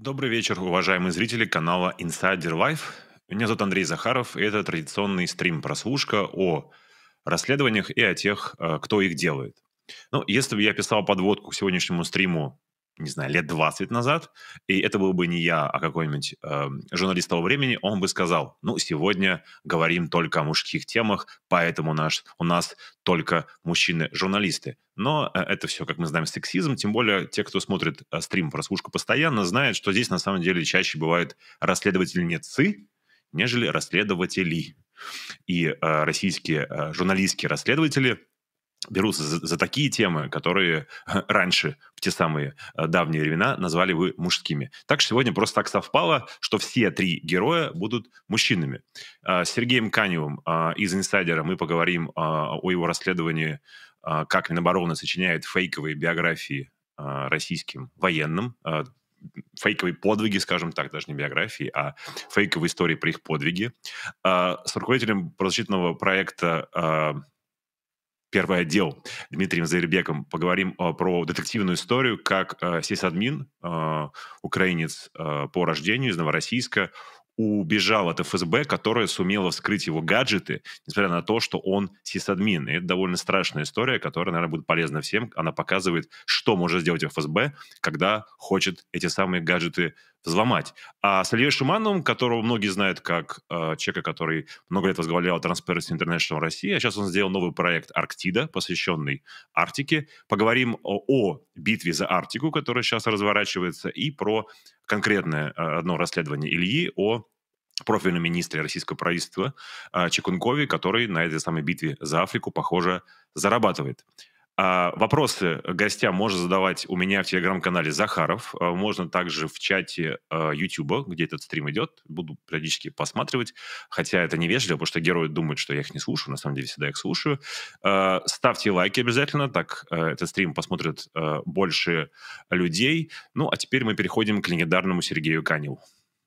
Добрый вечер, уважаемые зрители канала Insider Life. Меня зовут Андрей Захаров, и это традиционный стрим-прослушка о расследованиях и о тех, кто их делает. Ну, если бы я писал подводку к сегодняшнему стриму, не знаю, лет 20 назад, и это был бы не я, а какой-нибудь журналист того времени, он бы сказал: ну, сегодня говорим только о мужских темах, поэтому у нас только мужчины-журналисты. Но это все, как мы знаем, сексизм, тем более те, кто смотрит стрим прослушку постоянно, знают, что здесь на самом деле чаще бывают расследовательницы, нежели расследователи. И российские журналистские расследователи берутся за такие темы, которые раньше, в те самые давние времена, назвали бы мужскими. Так что сегодня просто так совпало, что все три героя будут мужчинами. С Сергеем Каневым из «Инсайдера» мы поговорим о его расследовании, как Минобороны сочиняет фейковые биографии российским военным, фейковые подвиги, скажем так, даже не биографии, а фейковые истории про их подвиги. С руководителем правозащитного проекта «Первый отдел» Дмитрием Зайрбеком поговорим про детективную историю, как сисадмин, украинец по рождению из Новороссийска, убежал от ФСБ, которая сумела вскрыть его гаджеты, несмотря на то, что он сисадмин. И это довольно страшная история, которая, наверное, будет полезна всем. Она показывает, что может сделать ФСБ, когда хочет эти самые гаджеты взломать. А с Ильей Шимановым, которого многие знают как человека, который много лет возглавлял Transparency International Россия, а сейчас он сделал новый проект «Арктида», посвященный Арктике. Поговорим о битве за Арктику, которая сейчас разворачивается, и про конкретное одно расследование Ильи о профильном министре российского правительства Чекункове, который на этой самой битве за Африку, похоже, зарабатывает. Вопросы гостям можно задавать у меня в телеграм-канале Захаров. Можно также в чате Ютуба, где этот стрим идет. Буду периодически посматривать. Хотя это невежливо, потому что герои думают, что я их не слушаю. На самом деле всегда их слушаю. Ставьте лайки обязательно. Так этот стрим посмотрят больше людей. Ну, а теперь мы переходим к легендарному Сергею Каневу.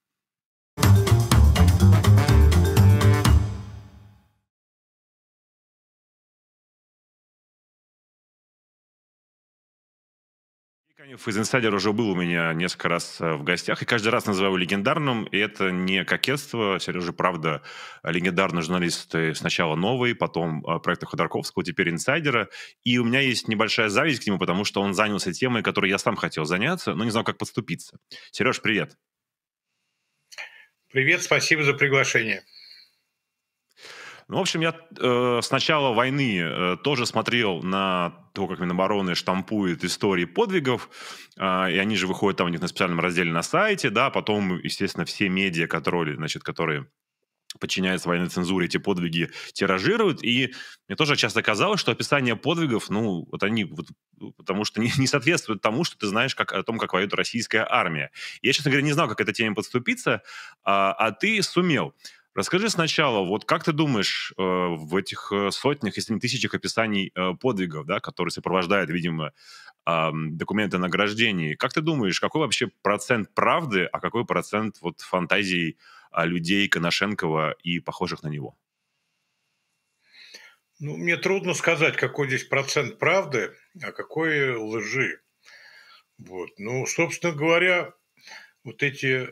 Канев из «Инсайдера» уже был у меня несколько раз в гостях, и каждый раз называю его легендарным, и это не кокетство. Сережа, правда, легендарный журналист сначала «Новый», потом проекта Ходорковского, теперь «Инсайдера». И у меня есть небольшая зависть к нему, потому что он занялся темой, которой я сам хотел заняться, но не знал, как подступиться. Сереж, привет. Привет, спасибо за приглашение. Ну, в общем, я с начала войны тоже смотрел на то, как Минобороны штампует истории подвигов, и они же выходят там у них на специальном разделе на сайте, да, потом, естественно, все медиа, которые подчиняются военной цензуре, эти подвиги тиражируют, и мне тоже часто казалось, что описание подвигов, ну, вот они, потому что не соответствуют тому, что ты знаешь о том, как воюет российская армия. Я, честно говоря, не знал, как к этой теме подступиться, а ты сумел. Расскажи сначала, вот как ты думаешь, в этих сотнях, если не тысячах описаний подвигов, да, которые сопровождают, видимо, документы о награждении, как ты думаешь, какой вообще процент правды, а какой процент вот фантазий людей Коношенкова и похожих на него? Ну, мне трудно сказать, какой здесь процент правды, а какой лжи. Вот. Ну, собственно говоря, вот эти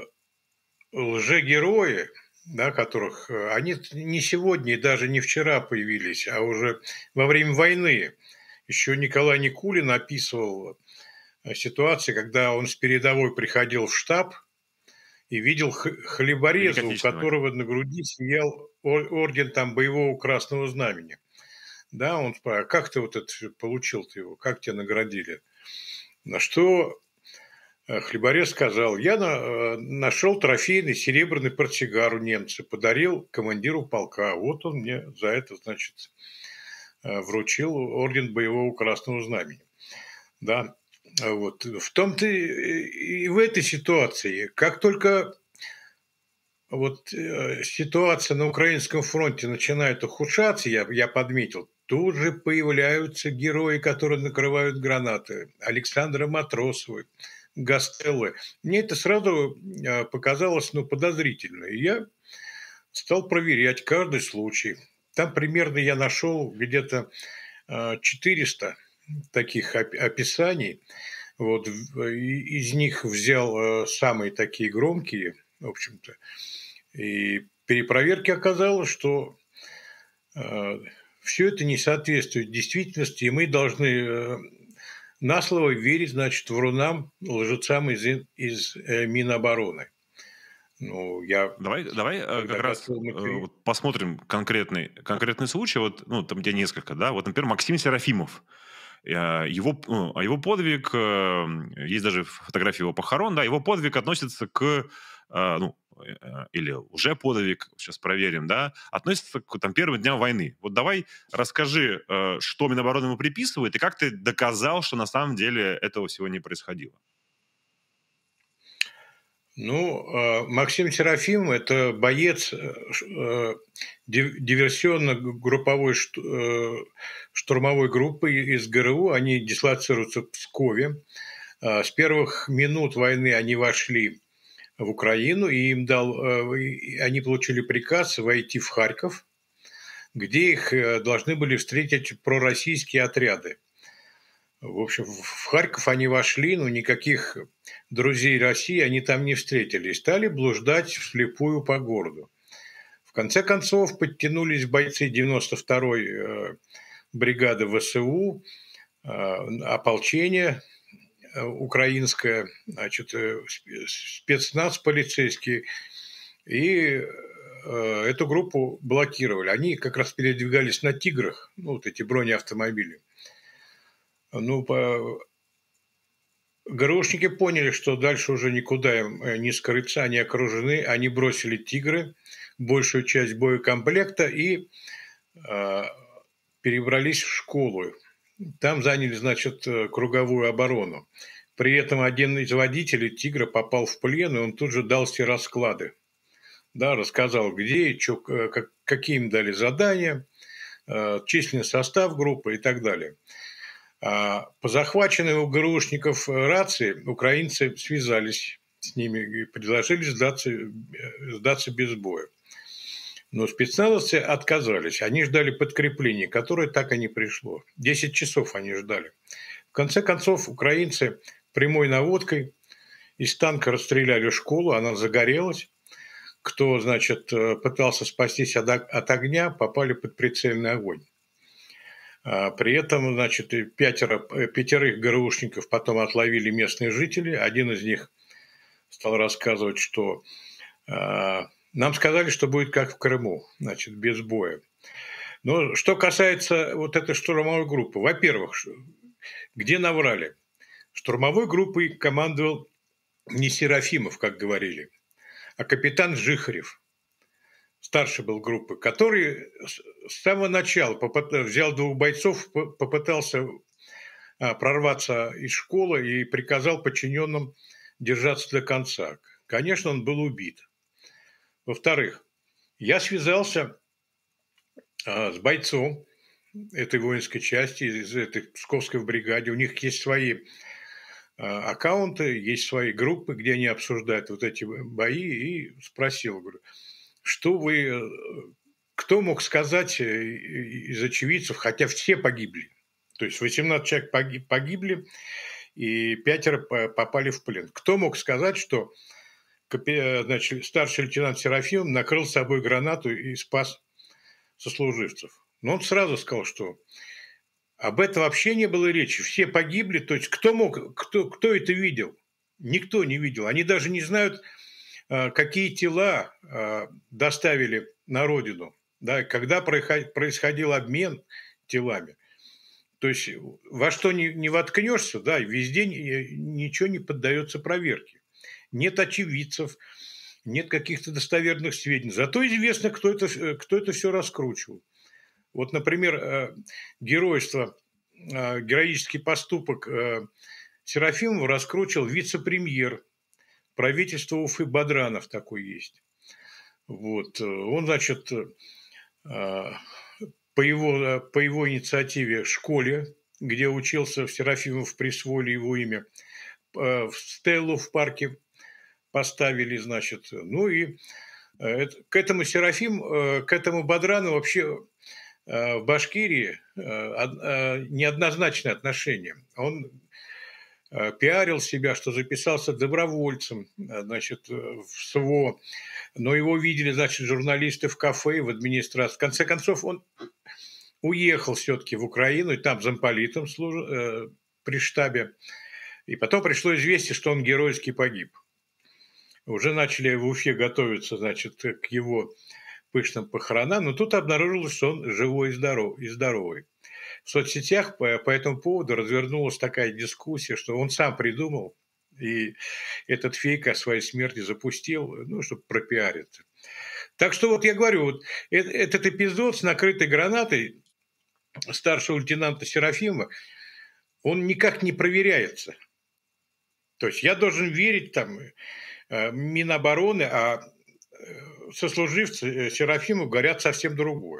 лжегерои, да, которых они не сегодня и даже не вчера появились, а уже во время войны. Еще Николай Никулин описывал ситуации, когда он с передовой приходил в штаб и видел Великой хлебореза, у Отечественной войны. которого на груди сиял орден там боевого красного знамени. Да, он спрашивает: а как ты вот это получил-то его, как тебя наградили? На что хлеборез сказал: я нашел трофейный серебряный портсигар у немца, подарил командиру полка, вот он мне за это, значит, вручил орден боевого красного знамени. Да, вот. В том-то и в этой ситуации, как только вот ситуация на украинском фронте начинает ухудшаться, я подметил, тут же появляются герои, которые накрывают гранаты. Александра Матросова, Гастеллы. Мне это сразу показалось, ну, подозрительно. И я стал проверять каждый случай. Там примерно я нашел где-то 400 таких описаний. Вот из них взял самые такие громкие, в общем-то, и при проверке оказалось, что все это не соответствует действительности, и мы должны на слово верить, значит, врунам, лжецам из Минобороны. Ну, я Давай тогда как раз готов материал. вот посмотрим конкретный случай, вот, ну, там где несколько, да, вот, например, Максим Серафимов. Его подвиг, есть даже фотографии его похорон, да, его подвиг относится ну, или уже подвиг, сейчас проверим, да, относится к там, первым дням войны. Вот давай расскажи, что Минобороны ему приписывает, и как ты доказал, что на самом деле этого всего не происходило. Ну, Максим Серафим – это боец диверсионно-групповой штурмовой группы из ГРУ. Они дислоцируются в Пскове. С первых минут войны они вошли в Украину, и они получили приказ войти в Харьков, где их должны были встретить пророссийские отряды. В общем, в Харьков они вошли, но никаких друзей России они там не встретили и стали блуждать вслепую по городу. В конце концов подтянулись бойцы 92-й бригады ВСУ, ополчение украинское, значит, спецназ полицейский, и эту группу блокировали. Они как раз передвигались на «Тиграх», ну, вот эти бронеавтомобили. Ну, ГРУшники поняли, что дальше уже никуда им не скрыться, они окружены, они бросили «Тигры», большую часть боекомплекта и перебрались в школу. Там заняли, значит, круговую оборону. При этом один из водителей «Тигра» попал в плен, и он тут же дал все расклады. Да, рассказал, где и что, какие им дали задания, численный состав группы и так далее. По захваченной у ГРУшников рации украинцы связались с ними и предложили сдаться без боя. Но спецназовцы отказались. Они ждали подкрепления, которое так и не пришло. 10 часов они ждали. В конце концов, украинцы прямой наводкой из танка расстреляли школу, она загорелась. Кто, значит, пытался спастись от огня, попали под прицельный огонь. При этом, значит, пятерых ГРУшников потом отловили местные жители. Один из них стал рассказывать, что нам сказали, что будет как в Крыму, значит, без боя. Но что касается вот этой штурмовой группы, во-первых, где наврали? Штурмовой группой командовал не Серафимов, как говорили, а капитан Жихарев. Старший был группы, который с самого начала взял двух бойцов, попытался прорваться из школы и приказал подчиненным держаться до конца. Конечно, он был убит. Во-вторых, я связался с бойцом этой воинской части, из этой Псковской бригаде. У них есть свои аккаунты, есть свои группы, где они обсуждают вот эти бои, и спросил, говорю, кто мог сказать из очевидцев, хотя все погибли. То есть 18 человек погибли, и 5 попали в плен. Кто мог сказать, что, значит, старший лейтенант Серафимов накрыл с собой гранату и спас сослуживцев? Но он сразу сказал, что об этом вообще не было речи. Все погибли. То есть кто это видел? Никто не видел. Они даже не знают, какие тела доставили на родину, да, когда происходил обмен телами. То есть во что не воткнешься, да, везде ничего не поддается проверке. Нет очевидцев, нет каких-то достоверных сведений. Зато известно, кто это все раскручивал. Вот, например, героический поступок Серафимова раскручивал вице-премьер правительства Уфы Бадранов, такой есть. Вот. Он, значит, по его инициативе в школе, где учился Серафимов, присвоили его имя, в стелу в парке поставили, значит. Ну и к этому Бадрану вообще в Башкирии неоднозначное отношение. Он пиарил себя, что записался добровольцем, значит, в СВО, но его видели, значит, журналисты в кафе, в администрации. В конце концов, он уехал все-таки в Украину, и там замполитом при штабе. И потом пришло известие, что он геройски погиб. Уже начали в Уфе готовиться, значит, к его пышным похоронам, но тут обнаружилось, что он живой и здоровый. В соцсетях по этому поводу развернулась такая дискуссия, что он сам придумал и этот фейк о своей смерти запустил, ну, чтобы пропиариться. Так что вот я говорю, вот этот эпизод с накрытой гранатой старшего лейтенанта Серафимова, он никак не проверяется. То есть я должен верить там Минобороны, а сослуживцы Серафимов говорят совсем другое.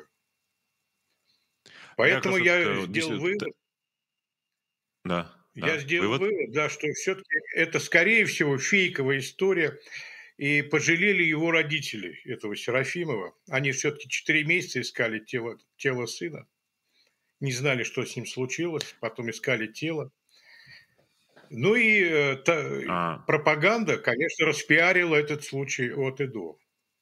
Я как Поэтому раз я вот, сделал вывод. да, Я да, сделал вывод. вывод, да, что все-таки это, скорее всего, фейковая история. И пожалели его родители, этого Серафимова. Они все-таки 4 месяца искали тело сына. Не знали, что с ним случилось. Потом искали тело. Ну и А, пропаганда, конечно, распиарила этот случай от и до.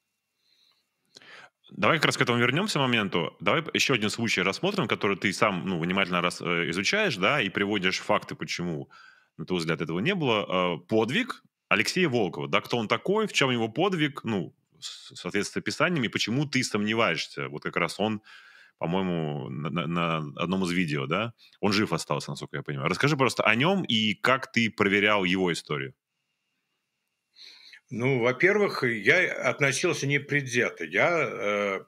Давай как раз к этому вернемся моменту. Давай еще один случай рассмотрим, который ты сам, ну, внимательно изучаешь, да, и приводишь факты, почему, на твой взгляд, этого не было. Подвиг Алексея Волкова, да, кто он такой, в чем его подвиг, ну, соответственно, описанием, и почему ты сомневаешься. Вот как раз он, по-моему, на одном из видео, да, он жив остался, насколько я понимаю. Расскажи просто о нем и как ты проверял его историю. Ну, во-первых, я относился непредвзято. Я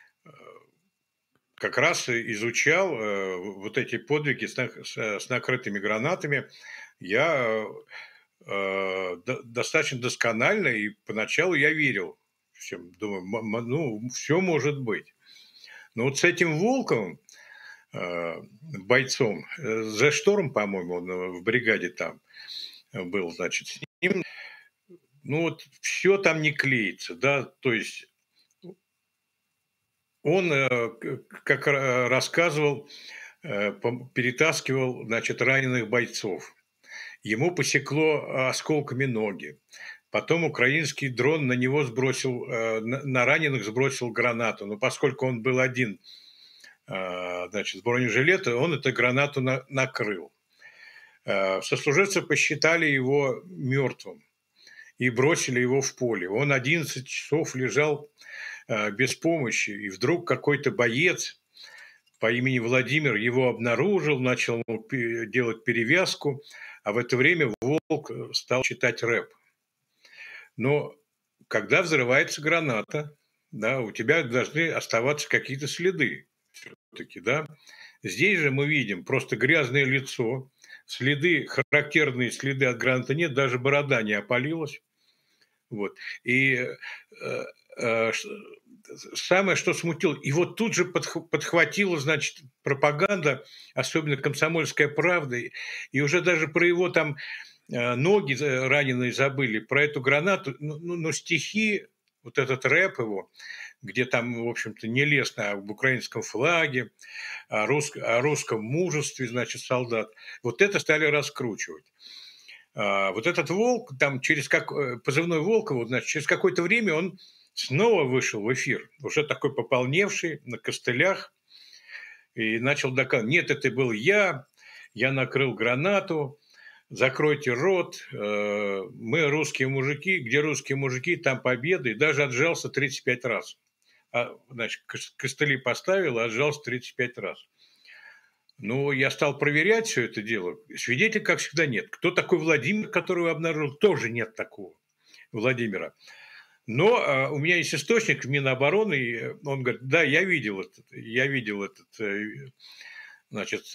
как раз изучал вот эти подвиги с накрытыми гранатами. Я достаточно досконально, и поначалу я верил всем. Думаю, ну, все может быть. Но вот с этим Волковым, бойцом, The Шторм, по-моему, он в бригаде там был, значит, с ним, ну вот все там не клеится, да, то есть он, как рассказывал, перетаскивал, значит, раненых бойцов. Ему посекло осколками ноги. Потом украинский дрон на него сбросил, на раненых сбросил гранату. Но поскольку он был один, значит, с бронежилета, он эту гранату накрыл. Сослуживцы посчитали его мертвым и бросили его в поле. Он 11 часов лежал без помощи, и вдруг какой-то боец по имени Владимир его обнаружил, начал делать перевязку, а в это время Волк стал читать рэп. Но когда взрывается граната, да, у тебя должны оставаться какие-то следы все-таки, да. Здесь же мы видим просто грязное лицо, следы, характерные следы от граната нет, даже борода не опалилась. Вот. И самое, что смутило, и вот тут же подхватила, значит, пропаганда, особенно «Комсомольская правда», и уже даже про его там ноги раненые забыли, про эту гранату, но стихи, вот этот рэп его, где там, в общем-то, нелестно об украинском флаге, о русском мужестве, значит, солдат, вот это стали раскручивать. Вот этот Волк, там позывной Волкова, значит, через какое-то время он снова вышел в эфир, уже такой пополневший, на костылях, и начал доказывать, нет, это был я накрыл гранату, закройте рот, мы русские мужики, где русские мужики, там победа, и даже отжался 35 раз. Значит, костыли поставил, и отжался 35 раз. Ну, я стал проверять все это дело. Свидетелей, как всегда, нет. Кто такой Владимир, которого обнаружил, тоже нет такого Владимира. Но у меня есть источник в Минобороны, и он говорит, да, я видел этот значит,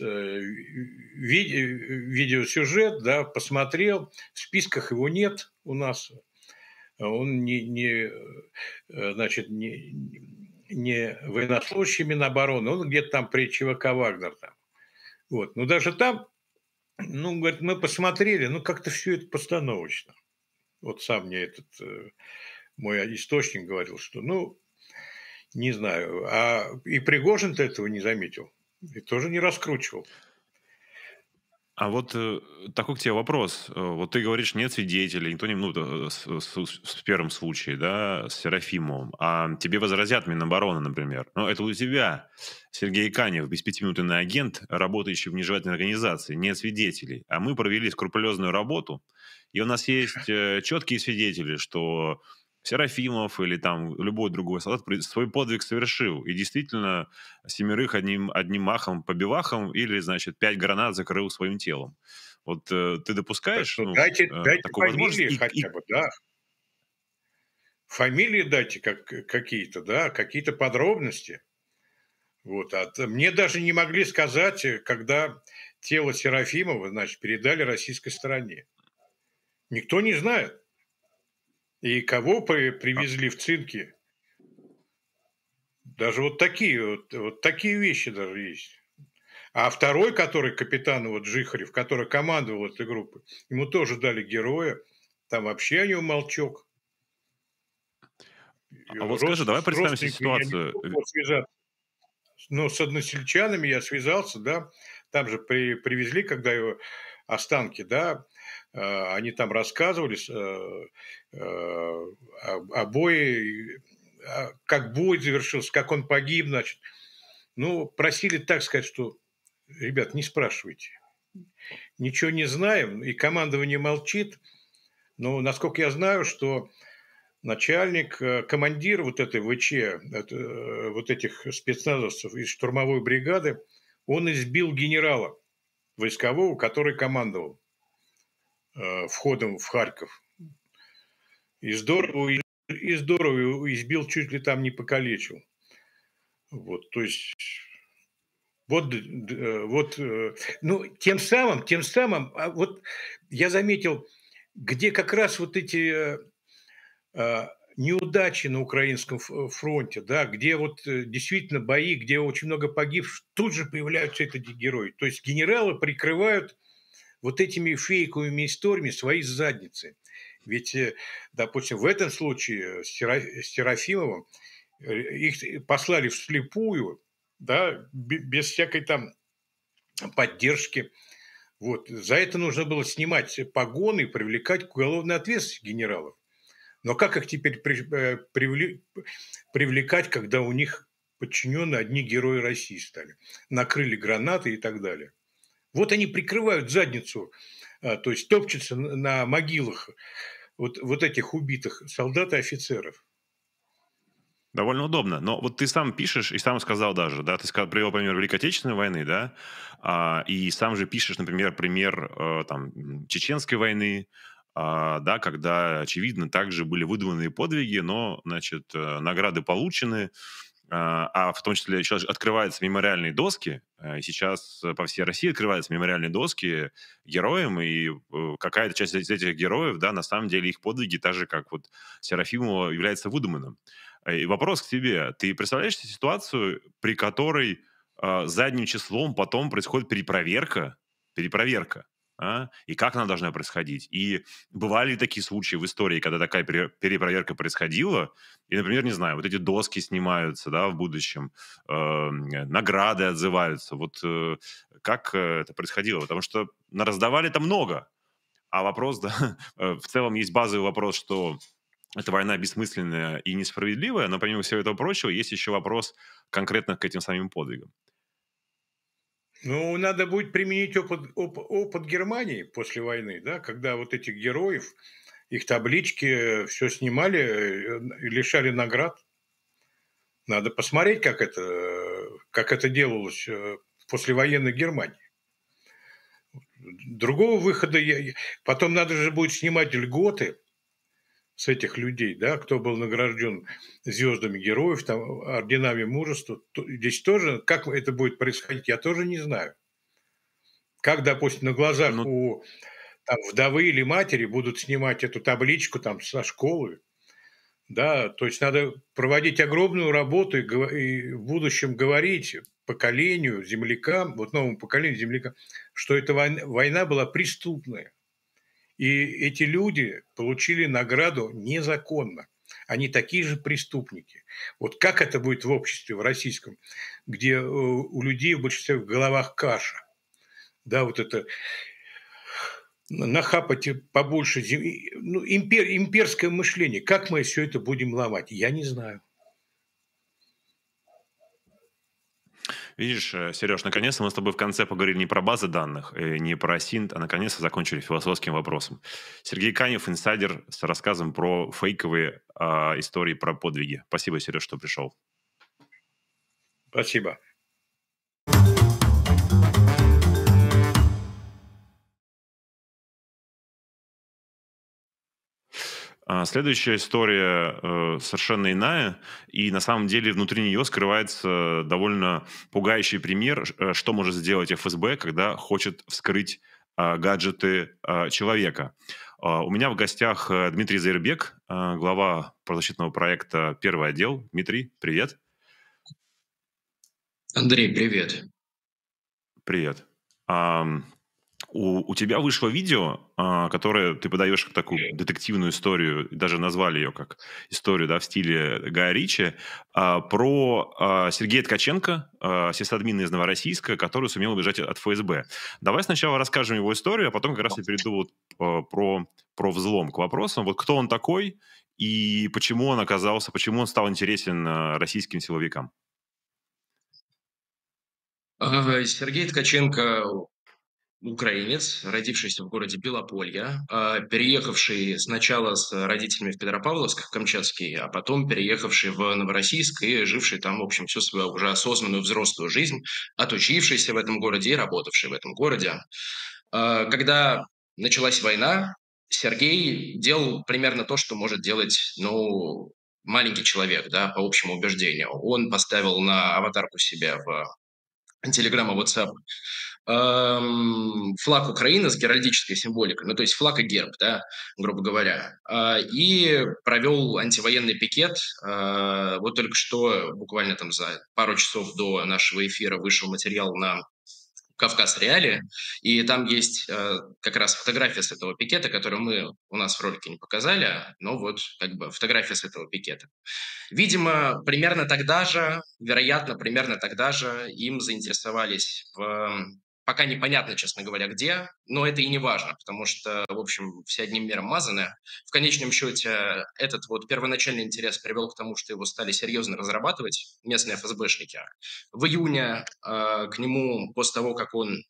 видеосюжет, да, посмотрел, в списках его нет у нас, он значит, не военнослужащий Минобороны, он где-то там при ЧВК «Вагнер». Там. Вот. Но даже там, ну, говорит, мы посмотрели, ну, как-то все это постановочно. Вот сам мне этот мой источник говорил, что, ну, не знаю. И Пригожин-то этого не заметил. И тоже не раскручивал. А вот, такой к тебе вопрос. Вот ты говоришь, нет свидетелей, никто не, ну, в первом случае, да, с Серафимовым, а тебе возразят Минобороны, например. Но это у тебя, Сергей Канев, беспятиминутный агент, работающий в нежелательной организации, нет свидетелей. А мы провели скрупулезную работу, и у нас есть четкие свидетели, что Серафимов или там любой другой солдат свой подвиг совершил. И действительно семерых одним махом по бивахам или, значит, 5 гранат закрыл своим телом. Вот ты допускаешь, Ну, ну, дайте такую возможность? фамилии хотя бы, да. Фамилии дайте какие-то, да, какие-то подробности. Вот, мне даже не могли сказать, когда тело Серафимова, значит, передали российской стороне. Никто не знает. И кого А, привезли в цинки. Даже вот такие вещи даже есть. А второй, который капитан вот Жихарев, который командовал этой группой, ему тоже дали героя. Там вообще о нем молчок. а вот скажи, давай С представим себе родственниками я не ситуацию. могу связаться. Но с односельчанами я связался, да. Там же привезли, когда его останки, да, они там рассказывали о бое, как бой завершился, как он погиб, значит. Ну, просили так сказать, что, ребят, не спрашивайте. Ничего не знаем, и командование молчит. Но, насколько я знаю, что начальник, командир вот этой ВЧ, вот этих спецназовцев из штурмовой бригады, он избил генерала войскового, который командовал входом в Харьков. И здорово его избил, чуть ли там не покалечил. Вот, то есть, ну, тем самым, вот я заметил, где как раз вот эти неудачи на украинском фронте, да, где вот действительно бои, где очень много погибших, тут же появляются эти герои. То есть генералы прикрывают вот этими фейковыми историями свои задницы. Ведь, допустим, в этом случае с Серафимовым их послали вслепую, да, без всякой там поддержки. Вот. За это нужно было снимать погоны и привлекать к уголовной ответственности генералов. Но как их теперь привлекать, когда у них подчиненные одни герои России стали? Накрыли гранаты и так далее. Вот они прикрывают задницу, то есть топчутся на могилах вот этих убитых солдат и офицеров. Довольно удобно. Но вот ты сам пишешь и сам сказал даже, да, ты сказал, привел пример Великой Отечественной войны, да, и сам же пишешь, например, пример там, Чеченской войны, да, когда, очевидно, также были выдуманные подвиги, но, значит, награды получены, а в том числе еще открываются мемориальные доски. И сейчас по всей России открываются мемориальные доски героям, и какая-то часть из этих героев, да, на самом деле их подвиги, так же, как вот Серафимова, является выдуманным. И вопрос к тебе. Ты представляешь себе ситуацию, при которой задним числом потом происходит перепроверка, и как она должна происходить? И бывали ли такие случаи в истории, когда такая перепроверка происходила, и, например, не знаю, вот эти доски снимаются, да, в будущем, награды отзываются. Вот как это происходило? Потому что раздавали-то много, а вопрос, да, в целом есть базовый вопрос, что эта война бессмысленная и несправедливая, но помимо всего этого прочего есть еще вопрос конкретно к этим самим подвигам. Ну, надо будет применить опыт Германии после войны, да, когда вот этих героев, их таблички, все снимали, лишали наград. Надо посмотреть, как это делалось в послевоенной Германии. Другого выхода потом надо же будет снимать льготы с этих людей, да, кто был награжден звездами героев, там, орденами мужества. Здесь тоже, как это будет происходить, я тоже не знаю. Как, допустим, на глазах Ну, у там, вдовы или матери будут снимать эту табличку там со школы, да, то есть надо проводить огромную работу и в будущем говорить поколению, землякам, вот новому поколению землякам, что эта война была преступная. И эти люди получили награду незаконно. Они такие же преступники. Вот как это будет в обществе, в российском, где у людей в большинстве в головах каша. Да, вот это нахапать побольше земли. Ну, имперское мышление. Как мы все это будем ломать? Я не знаю. Видишь, Сереж, наконец-то мы с тобой в конце поговорили не про базы данных, не про синт, а наконец-то закончили философским вопросом. Сергей Канев, инсайдер, с рассказом про фейковые истории про подвиги. Спасибо, Сереж, что пришел. Спасибо. Следующая история совершенно иная, и на самом деле внутри нее скрывается довольно пугающий пример, что может сделать ФСБ, когда хочет вскрыть гаджеты человека. У меня в гостях Дмитрий Зайрбек, глава правозащитного проекта «Первый отдел». Дмитрий, привет. Андрей, привет. Привет. У тебя вышло видео, которое ты подаешь как такую детективную историю, даже назвали ее как историю, да, в стиле Гая Ричи, про Сергея Ткаченко, сисадмина из Новороссийска, который сумел убежать от ФСБ. Давай сначала расскажем его историю, а потом как раз я перейду вот про взлом к вопросам. Вот кто он такой и почему он оказался, почему он стал интересен российским силовикам? Сергей Ткаченко украинец, родившийся в городе Белополье, переехавший сначала с родителями в Петропавловск, в Камчатский, а потом переехавший в Новороссийск и живший там, в общем, всю свою уже осознанную взрослую жизнь, отучившийся в этом городе и работавший в этом городе. Когда началась война, Сергей делал примерно то, что может делать, ну, маленький человек, да, по общему убеждению. Он поставил на аватарку себя в Телеграм и WhatsApp флаг Украины с геральдической символикой, ну, то есть флаг и герб, да, грубо говоря, и провел антивоенный пикет. Вот только что, буквально там за пару часов до нашего эфира, вышел материал на Кавказ Реалии, и там есть как раз фотография с этого пикета, которую мы у нас в ролике не показали, но вот как бы фотография с этого пикета. Видимо, примерно тогда же, вероятно, примерно тогда же им заинтересовались пока непонятно, честно говоря, где, но это и не важно, потому что, в общем, все одним миром мазаны. В конечном счете, этот вот первоначальный интерес привел к тому, что его стали серьезно разрабатывать местные ФСБшники. В июне к нему, после того, как он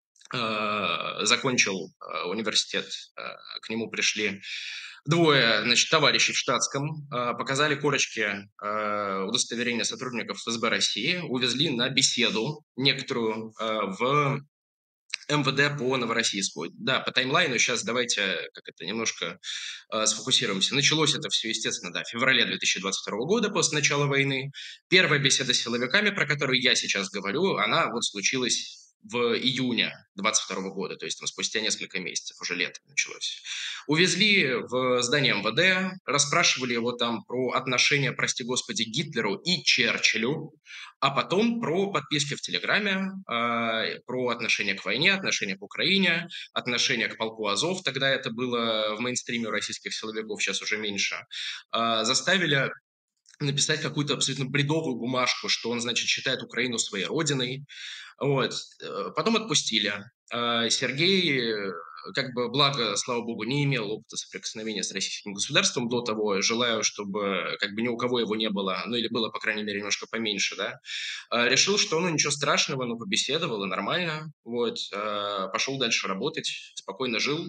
закончил университет, к нему пришли двое, значит, товарищей в штатском, показали корочки удостоверения сотрудников ФСБ России, увезли на беседу некоторую в МВД по Новороссийску. Да, по таймлайну сейчас давайте как это немножко сфокусируемся. Началось это все, естественно, да, в феврале 2022 года, после начала войны. Первая беседа с силовиками, про которую я сейчас говорю, она вот случилась в июне 2022 года, то есть там спустя несколько месяцев, уже лето началось. Увезли в здание МВД, расспрашивали его там про отношения, прости господи, Гитлеру и Черчиллю, а потом про подписки в Телеграме, про отношение к войне, отношение к Украине, отношение к полку Азов, тогда это было в мейнстриме у российских силовиков, сейчас уже меньше, заставили написать какую-то абсолютно бредовую бумажку, что он, значит, считает Украину своей родиной. Вот. Потом отпустили. Сергей, как бы, благо, слава богу, не имел опыта соприкосновения с российским государством до того. Желаю, чтобы как бы ни у кого его не было, ну или было, по крайней мере, немножко поменьше, да. Решил, что ну ничего страшного, ну побеседовал и нормально. Вот. Пошел дальше работать, спокойно жил.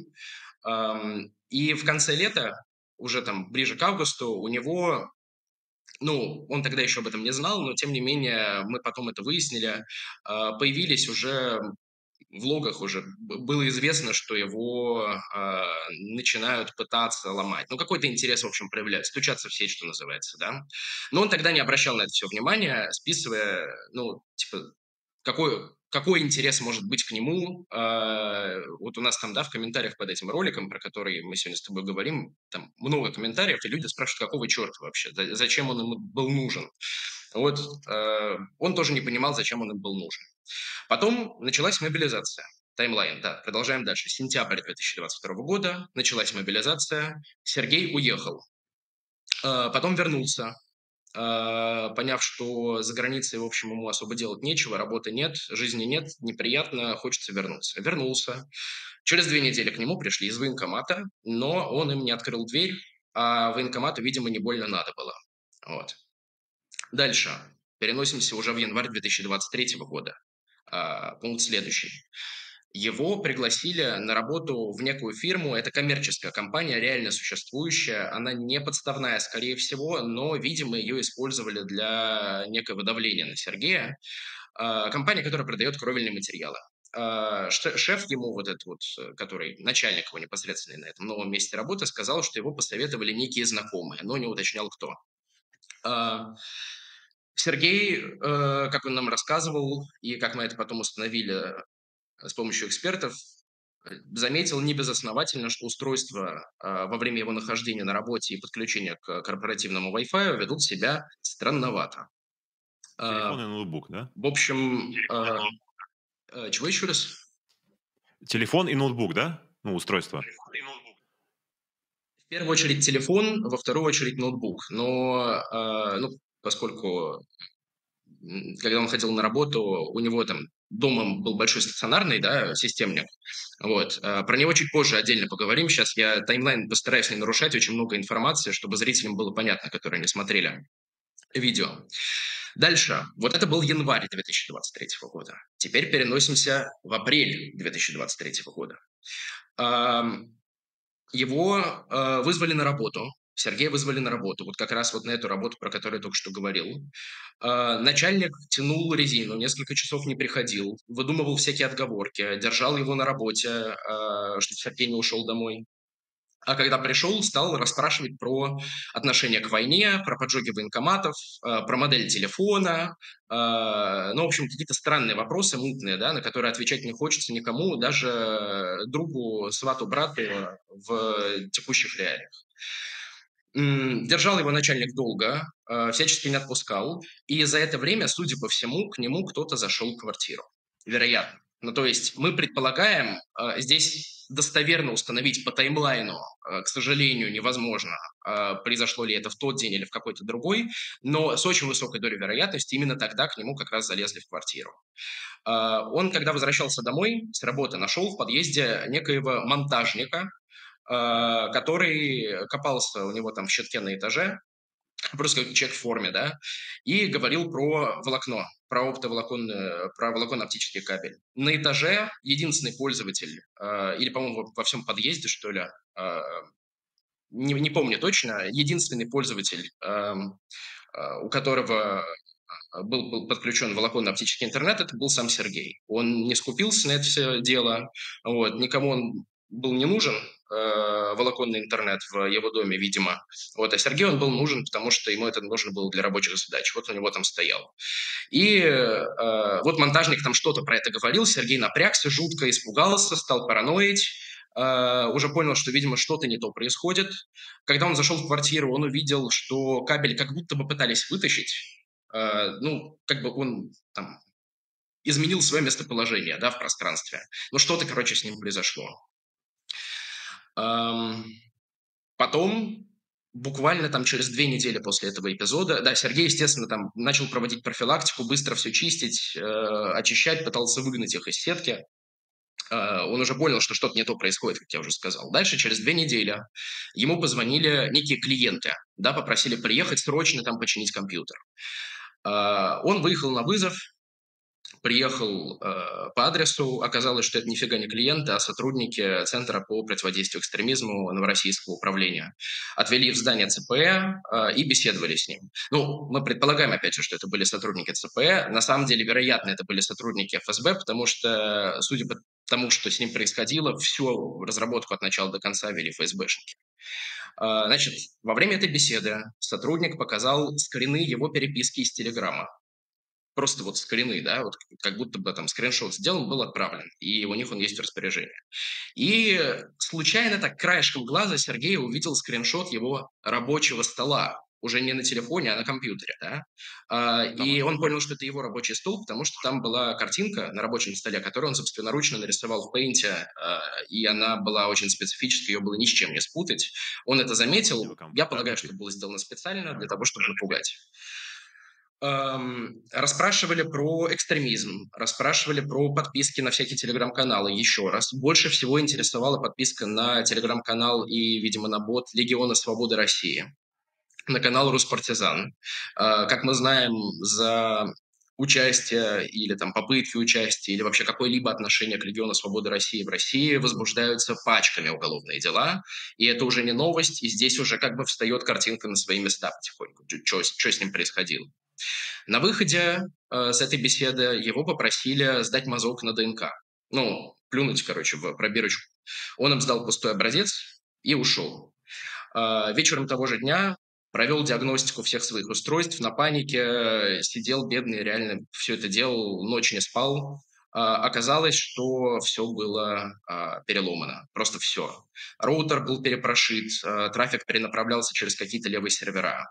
И в конце лета, уже там ближе к августу, у него, ну, он тогда еще об этом не знал, но тем не менее мы потом это выяснили, появились уже в логах уже было известно, что его начинают пытаться ломать. Ну, какой-то интерес, в общем, проявлять, стучаться в сеть, что называется, да. Но он тогда не обращал на это все внимания, списывая, ну, типа, какой интерес может быть к нему. Вот у нас там, да, в комментариях под этим роликом, про который мы сегодня с тобой говорим, там много комментариев, и люди спрашивают, какого черта вообще, зачем он ему был нужен. Вот он тоже не понимал, зачем он им был нужен. Потом началась мобилизация. Таймлайн, да, продолжаем дальше. Сентябрь 2022 года началась мобилизация. Сергей уехал. Потом вернулся. поняв, что за границей, в общем, ему особо делать нечего, работы нет, жизни нет, неприятно, хочется вернуться. Вернулся. Через 2 недели к нему пришли из военкомата, но он им не открыл дверь, а военкомату, видимо, не больно надо было. Вот. Дальше. Переносимся уже в январь 2023 года. Пункт следующий. Его пригласили на работу в некую фирму. Это коммерческая компания, реально существующая. Она не подставная, скорее всего, но, видимо, ее использовали для некого давления на Сергея. Компания, которая продает кровельные материалы. Шеф ему, вот этот вот, который начальник его непосредственно на этом новом месте работы, сказал, что его посоветовали некие знакомые, но не уточнял, кто. Сергей, как он нам рассказывал, и как мы это потом установили с помощью экспертов, заметил небезосновательно, что устройства во время его нахождения на работе и подключения к корпоративному Wi-Fi ведут себя странновато. Телефон и ноутбук, да? В общем, чего еще раз? Телефон и ноутбук, да? Ну, устройство. В первую очередь телефон, во вторую очередь ноутбук. Но поскольку когда он ходил на работу, у него там дома был большой стационарный, да, системник. Вот. Про него чуть позже отдельно поговорим. Сейчас я таймлайн постараюсь не нарушать, очень много информации, чтобы зрителям было понятно, которые не смотрели видео. Дальше. Вот это был январь 2023 года. Теперь переносимся в апрель 2023 года. Его вызвали на работу. Сергея вызвали на работу, вот как раз вот на эту работу, про которую я только что говорил. Начальник тянул резину, несколько часов не приходил, выдумывал всякие отговорки, держал его на работе, чтобы Сергей не ушел домой. А когда пришел, стал расспрашивать про отношение к войне, про поджоги военкоматов, про модель телефона. Ну, в общем, какие-то странные вопросы, мутные, да, на которые отвечать не хочется никому, даже другу, свату, брату в текущих реалиях. Держал его начальник долго, всячески не отпускал, и за это время, судя по всему, к нему кто-то зашел в квартиру. Вероятно. Ну, то есть мы предполагаем, здесь достоверно установить по таймлайну, к сожалению, невозможно, произошло ли это в тот день или в какой-то другой, но с очень высокой долей вероятности именно тогда к нему как раз залезли в квартиру. Он, когда возвращался домой с работы, нашел в подъезде некоего монтажника, который копался у него там в щитке на этаже, просто как человек в форме, да, и говорил про волокно, про волоконно-оптический кабель. На этаже единственный пользователь, или, по-моему, во всем подъезде, что ли, не помню точно, единственный пользователь, у которого был подключен волоконно-оптический интернет, это был сам Сергей. Он не скупился на это все дело, вот, никому он был не нужен, волоконный интернет в его доме, видимо. Вот, а Сергею он был нужен, потому что ему это нужно было для рабочих задач. Вот у него там стоял. И вот монтажник там что-то про это говорил, Сергей напрягся, жутко испугался, стал параноить, уже понял, что, видимо, что-то не то происходит. Когда он зашел в квартиру, он увидел, что кабель как будто бы пытались вытащить. Ну, как бы он там изменил свое местоположение, да, в пространстве. Но что-то, короче, с ним произошло. Потом, буквально там через 2 недели после этого эпизода, да, Сергей, естественно, там начал проводить профилактику, быстро все чистить, очищать, пытался выгнать их из сетки. Он уже понял, что что-то не то происходит, как я уже сказал. Дальше, через 2 недели, ему позвонили некие клиенты, да, попросили приехать срочно там починить компьютер. Он выехал на вызов, приехал по адресу, оказалось, что это нифига не клиенты, а сотрудники Центра по противодействию экстремизму Новороссийского управления. Отвели в здание ЦПЭ и беседовали с ним. Ну, мы предполагаем, опять же, что это были сотрудники ЦПЭ. На самом деле, вероятно, это были сотрудники ФСБ, потому что, судя по тому, что с ним происходило, всю разработку от начала до конца вели ФСБшники. Значит, во время этой беседы сотрудник показал скрины его переписки из Телеграма. Просто вот скрины, да, вот как будто бы там скриншот сделан, был отправлен, и у них он есть в распоряжении. И случайно так краешком глаза Сергей увидел скриншот его рабочего стола. уже не на телефоне, а на компьютере, да. И Домашний. он понял, что это его рабочий стол, потому что там была картинка на рабочем столе, которую он собственноручно нарисовал в Paint, и она была очень специфической, ее было ни с чем не спутать. Он это заметил, я полагаю, что было сделано специально для того, чтобы напугать. Расспрашивали про экстремизм, расспрашивали про подписки на всякие телеграм-каналы еще раз. Больше всего интересовала подписка на телеграм-канал и, видимо, на бот Легиона Свободы России, на канал Руспартизан. Как мы знаем, за участие или там попытки участия или вообще какое-либо отношение к Легиону Свободы России в России возбуждаются пачками уголовные дела, и это уже не новость, и здесь уже как бы встает картинка на свои места потихоньку, что с ним происходило. На выходе с этой беседы его попросили сдать мазок на ДНК. Ну, плюнуть, короче, в пробирочку. Он им сдал пустой образец и ушел. Вечером того же дня провел диагностику всех своих устройств, на панике, сидел бедный, реально все это делал, ночь не спал. Оказалось, что все было переломано, просто все. Роутер был перепрошит, трафик перенаправлялся через какие-то левые сервера,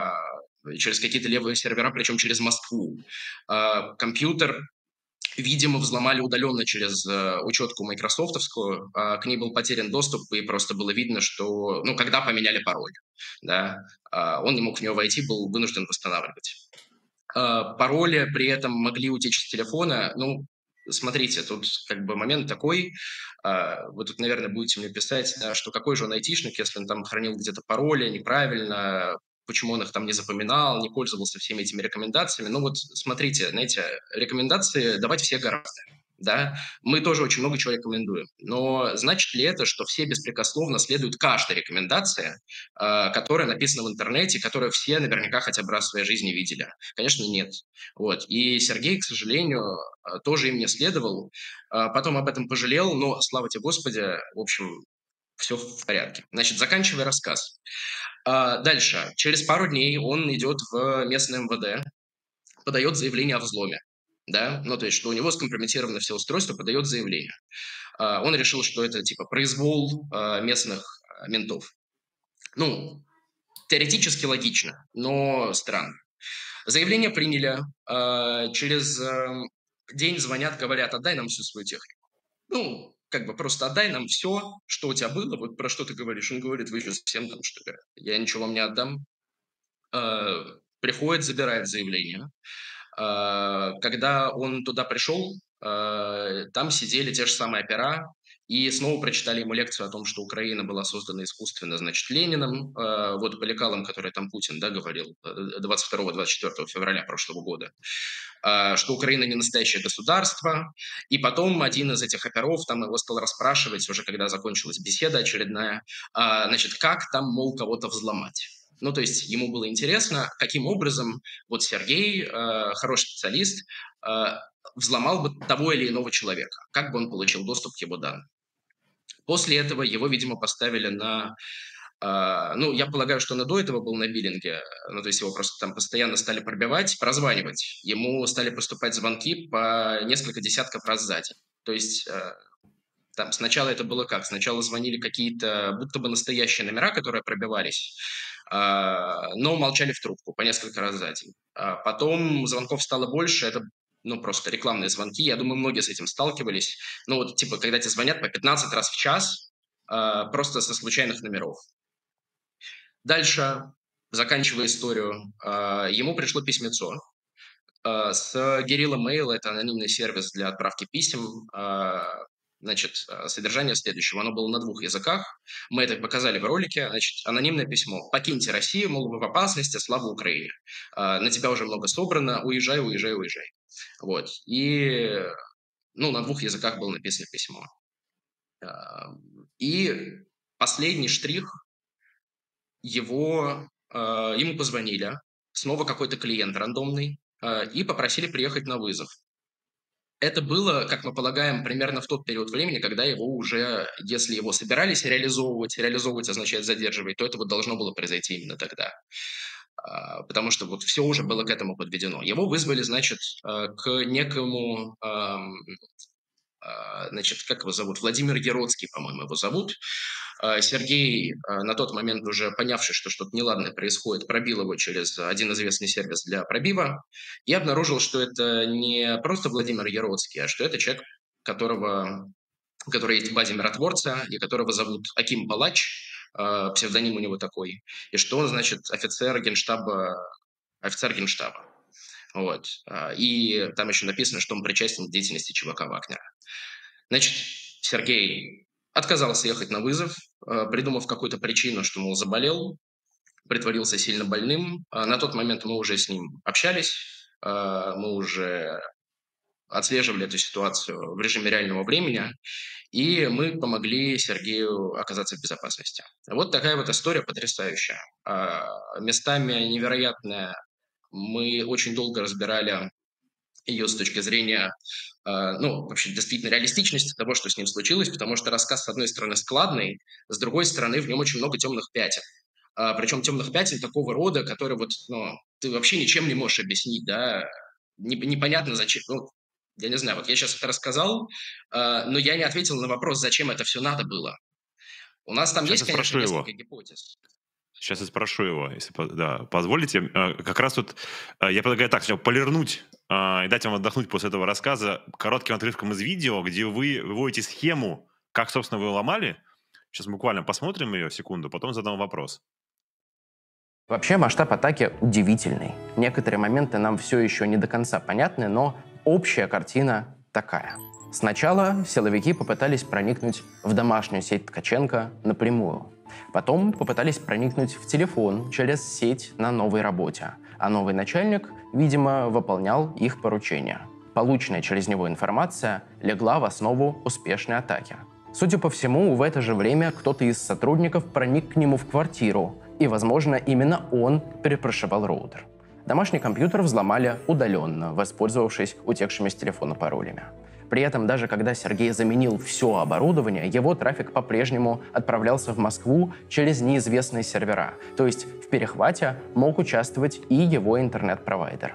причем через Москву. Компьютер, видимо, взломали удаленно через учетку майкрософтовскую, к ней был потерян доступ, и просто было видно, что, ну, когда поменяли пароль, да, он не мог в него войти, был вынужден восстанавливать. Пароли при этом могли утечь с телефона, ну, смотрите, тут как бы момент такой, вы тут, наверное, будете мне писать, да, что какой же он айтишник, если он там хранил где-то пароли неправильно, почему он их там не запоминал, не пользовался всеми этими рекомендациями. Ну вот смотрите, знаете, рекомендации давать все гораздо. Да, мы тоже очень много чего рекомендуем. Но значит ли это, что все беспрекословно следуют каждой рекомендации, которая написана в интернете, которую все наверняка хотя бы раз в своей жизни видели? Конечно, нет. Вот. И Сергей, к сожалению, тоже им не следовал. Потом об этом пожалел, но, слава тебе Господи, в общем, все в порядке. Значит, заканчивая рассказ. Дальше. Через пару дней он идет в местное МВД, подает заявление о взломе. Да? Ну, то есть, что у него скомпрометированы все устройства, подает заявление. Он решил, что это типа произвол местных ментов. Ну, теоретически логично, но странно. Заявление приняли. Через день звонят, говорят, отдай нам всю свою технику. Ну, как бы просто отдай нам все, что у тебя было, вот про что ты говоришь. Он говорит, вы что, совсем там, что ли? Я ничего вам не отдам. Приходит, забирает заявление. Когда он туда пришел, там сидели те же самые опера, и снова прочитали ему лекцию о том, что Украина была создана искусственно, значит, Лениным, вот по лекалам, которые там Путин, да, говорил 22-24 февраля прошлого года, что Украина не настоящее государство. И потом один из этих оперов там его стал расспрашивать, уже когда закончилась беседа очередная, значит, как там, мол, кого-то взломать. Ну, то есть ему было интересно, каким образом вот Сергей, хороший специалист, взломал бы того или иного человека, как бы он получил доступ к его данным. После этого его, видимо, поставили на... ну, я полагаю, что он и до этого был на биллинге, ну, то есть его просто там постоянно стали пробивать, прозванивать. Ему стали поступать звонки по несколько десятков раз за день. То есть... там сначала это было как? Сначала звонили какие-то будто бы настоящие номера, которые пробивались, но молчали в трубку по несколько раз за день. Потом звонков стало больше, это ну, просто рекламные звонки. Я думаю, многие с этим сталкивались. Ну, вот, типа, когда тебе звонят по 15 раз в час, просто со случайных номеров. Дальше, заканчивая историю, ему пришло письмецо с Guerrilla Mail, это анонимный сервис для отправки писем. Значит, содержание следующего. Оно было на 2 языках. Мы это показали в ролике. Значит, анонимное письмо. «Покиньте Россию, мол, вы в опасности, слава Украине. На тебя уже много собрано, уезжай, уезжай, уезжай». Вот. И, ну, на 2 языках было написано письмо. И последний штрих. Ему позвонили. Снова какой-то клиент рандомный. И попросили приехать на вызов. Это было, как мы полагаем, примерно в тот период времени, когда его уже, если его собирались реализовывать означает задерживать, то это вот должно было произойти именно тогда. Потому что вот все уже было к этому подведено. Его вызвали, значит, к некому, значит, как его зовут? Владимир Яроцкий, по-моему, его зовут. Сергей, на тот момент уже понявший, что что-то неладное происходит, пробил его через один известный сервис для пробива и обнаружил, что это не просто Владимир Яроцкий, а что это человек, который есть в базе миротворца, и которого зовут Аким Палач, псевдоним у него такой, и что он, значит, офицер генштаба. Вот. И там еще написано, что он причастен к деятельности ЧВК Вагнера. Значит, Сергей отказался ехать на вызов, придумав какую-то причину, что, мол, заболел, притворился сильно больным. На тот момент мы уже с ним общались, мы уже отслеживали эту ситуацию в режиме реального времени, и мы помогли Сергею оказаться в безопасности. Вот такая вот история потрясающая. Местами невероятная. Мы очень долго разбирали ее с точки зрения, вообще действительно реалистичности того, что с ним случилось, потому что рассказ, с одной стороны, складный, с другой стороны, в нем очень много темных пятен. Причем темных пятен такого рода, которые вот, ты вообще ничем не можешь объяснить, да, непонятно зачем, я не знаю, вот я сейчас это рассказал, но я не ответил на вопрос, зачем это все надо было. У нас там Сейчас есть, я конечно, спрошу несколько его. гипотез. Сейчас я спрошу его, если позволите. Как раз вот я предлагаю так, сначала полирнуть и дать вам отдохнуть после этого рассказа коротким отрывком из видео, где вы выводите схему, как, собственно, вы ломали. Сейчас буквально посмотрим ее, секунду, потом задам вопрос. Вообще масштаб атаки удивительный. Некоторые моменты нам все еще не до конца понятны, но общая картина такая. Сначала силовики попытались проникнуть в домашнюю сеть Ткаченко напрямую. Потом попытались проникнуть в телефон через сеть на новой работе. А новый начальник, видимо, выполнял их поручения. Полученная через него информация легла в основу успешной атаки. Судя по всему, в это же время кто-то из сотрудников проник к нему в квартиру, и, возможно, именно он перепрошивал роутер. Домашний компьютер взломали удаленно, воспользовавшись утекшими с телефона паролями. При этом, даже когда Сергей заменил все оборудование, его трафик по-прежнему отправлялся в Москву через неизвестные сервера. То есть в перехвате мог участвовать и его интернет-провайдер.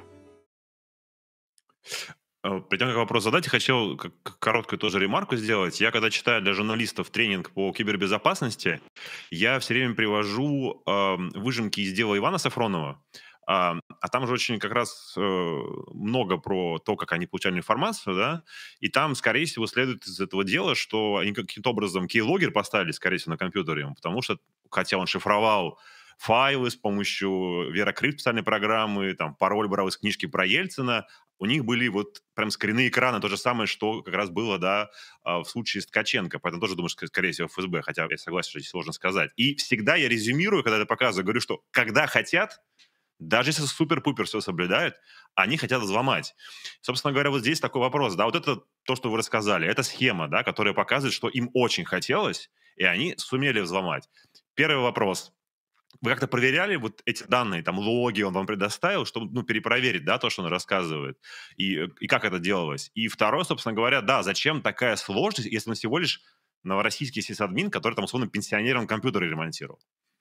Перед тем, как вопрос задать, я хотел короткую тоже ремарку сделать. Я, когда читаю для журналистов тренинг по кибербезопасности, я все время привожу выжимки из дела Ивана Сафронова. А там же очень как раз много про то, как они получали информацию, да, и там, скорее всего, следует из этого дела, что они каким-то образом кейлогер поставили, скорее всего, на компьютере ему, потому что, хотя он шифровал файлы с помощью Веракрипт специальной программы, там, пароль брал из книжки про Ельцина, у них были вот прям скрины экрана, то же самое, что как раз было, да, в случае с Ткаченко. Поэтому тоже думаю, что, скорее всего, ФСБ, хотя я согласен, что здесь сложно сказать. И всегда я резюмирую, когда это показываю, говорю, что когда хотят, даже если супер-пупер все соблюдают, они хотят взломать. Собственно говоря, вот здесь такой вопрос, да, вот это то, что вы рассказали, это схема, да, которая показывает, что им очень хотелось, и они сумели взломать. Первый вопрос. Вы как-то проверяли вот эти данные, там, логи он вам предоставил, чтобы, перепроверить, да, то, что он рассказывает, и как это делалось? И второе, собственно говоря, да, зачем такая сложность, если он всего лишь новороссийский сисадмин, который там, условно, пенсионерам компьютеры ремонтировал?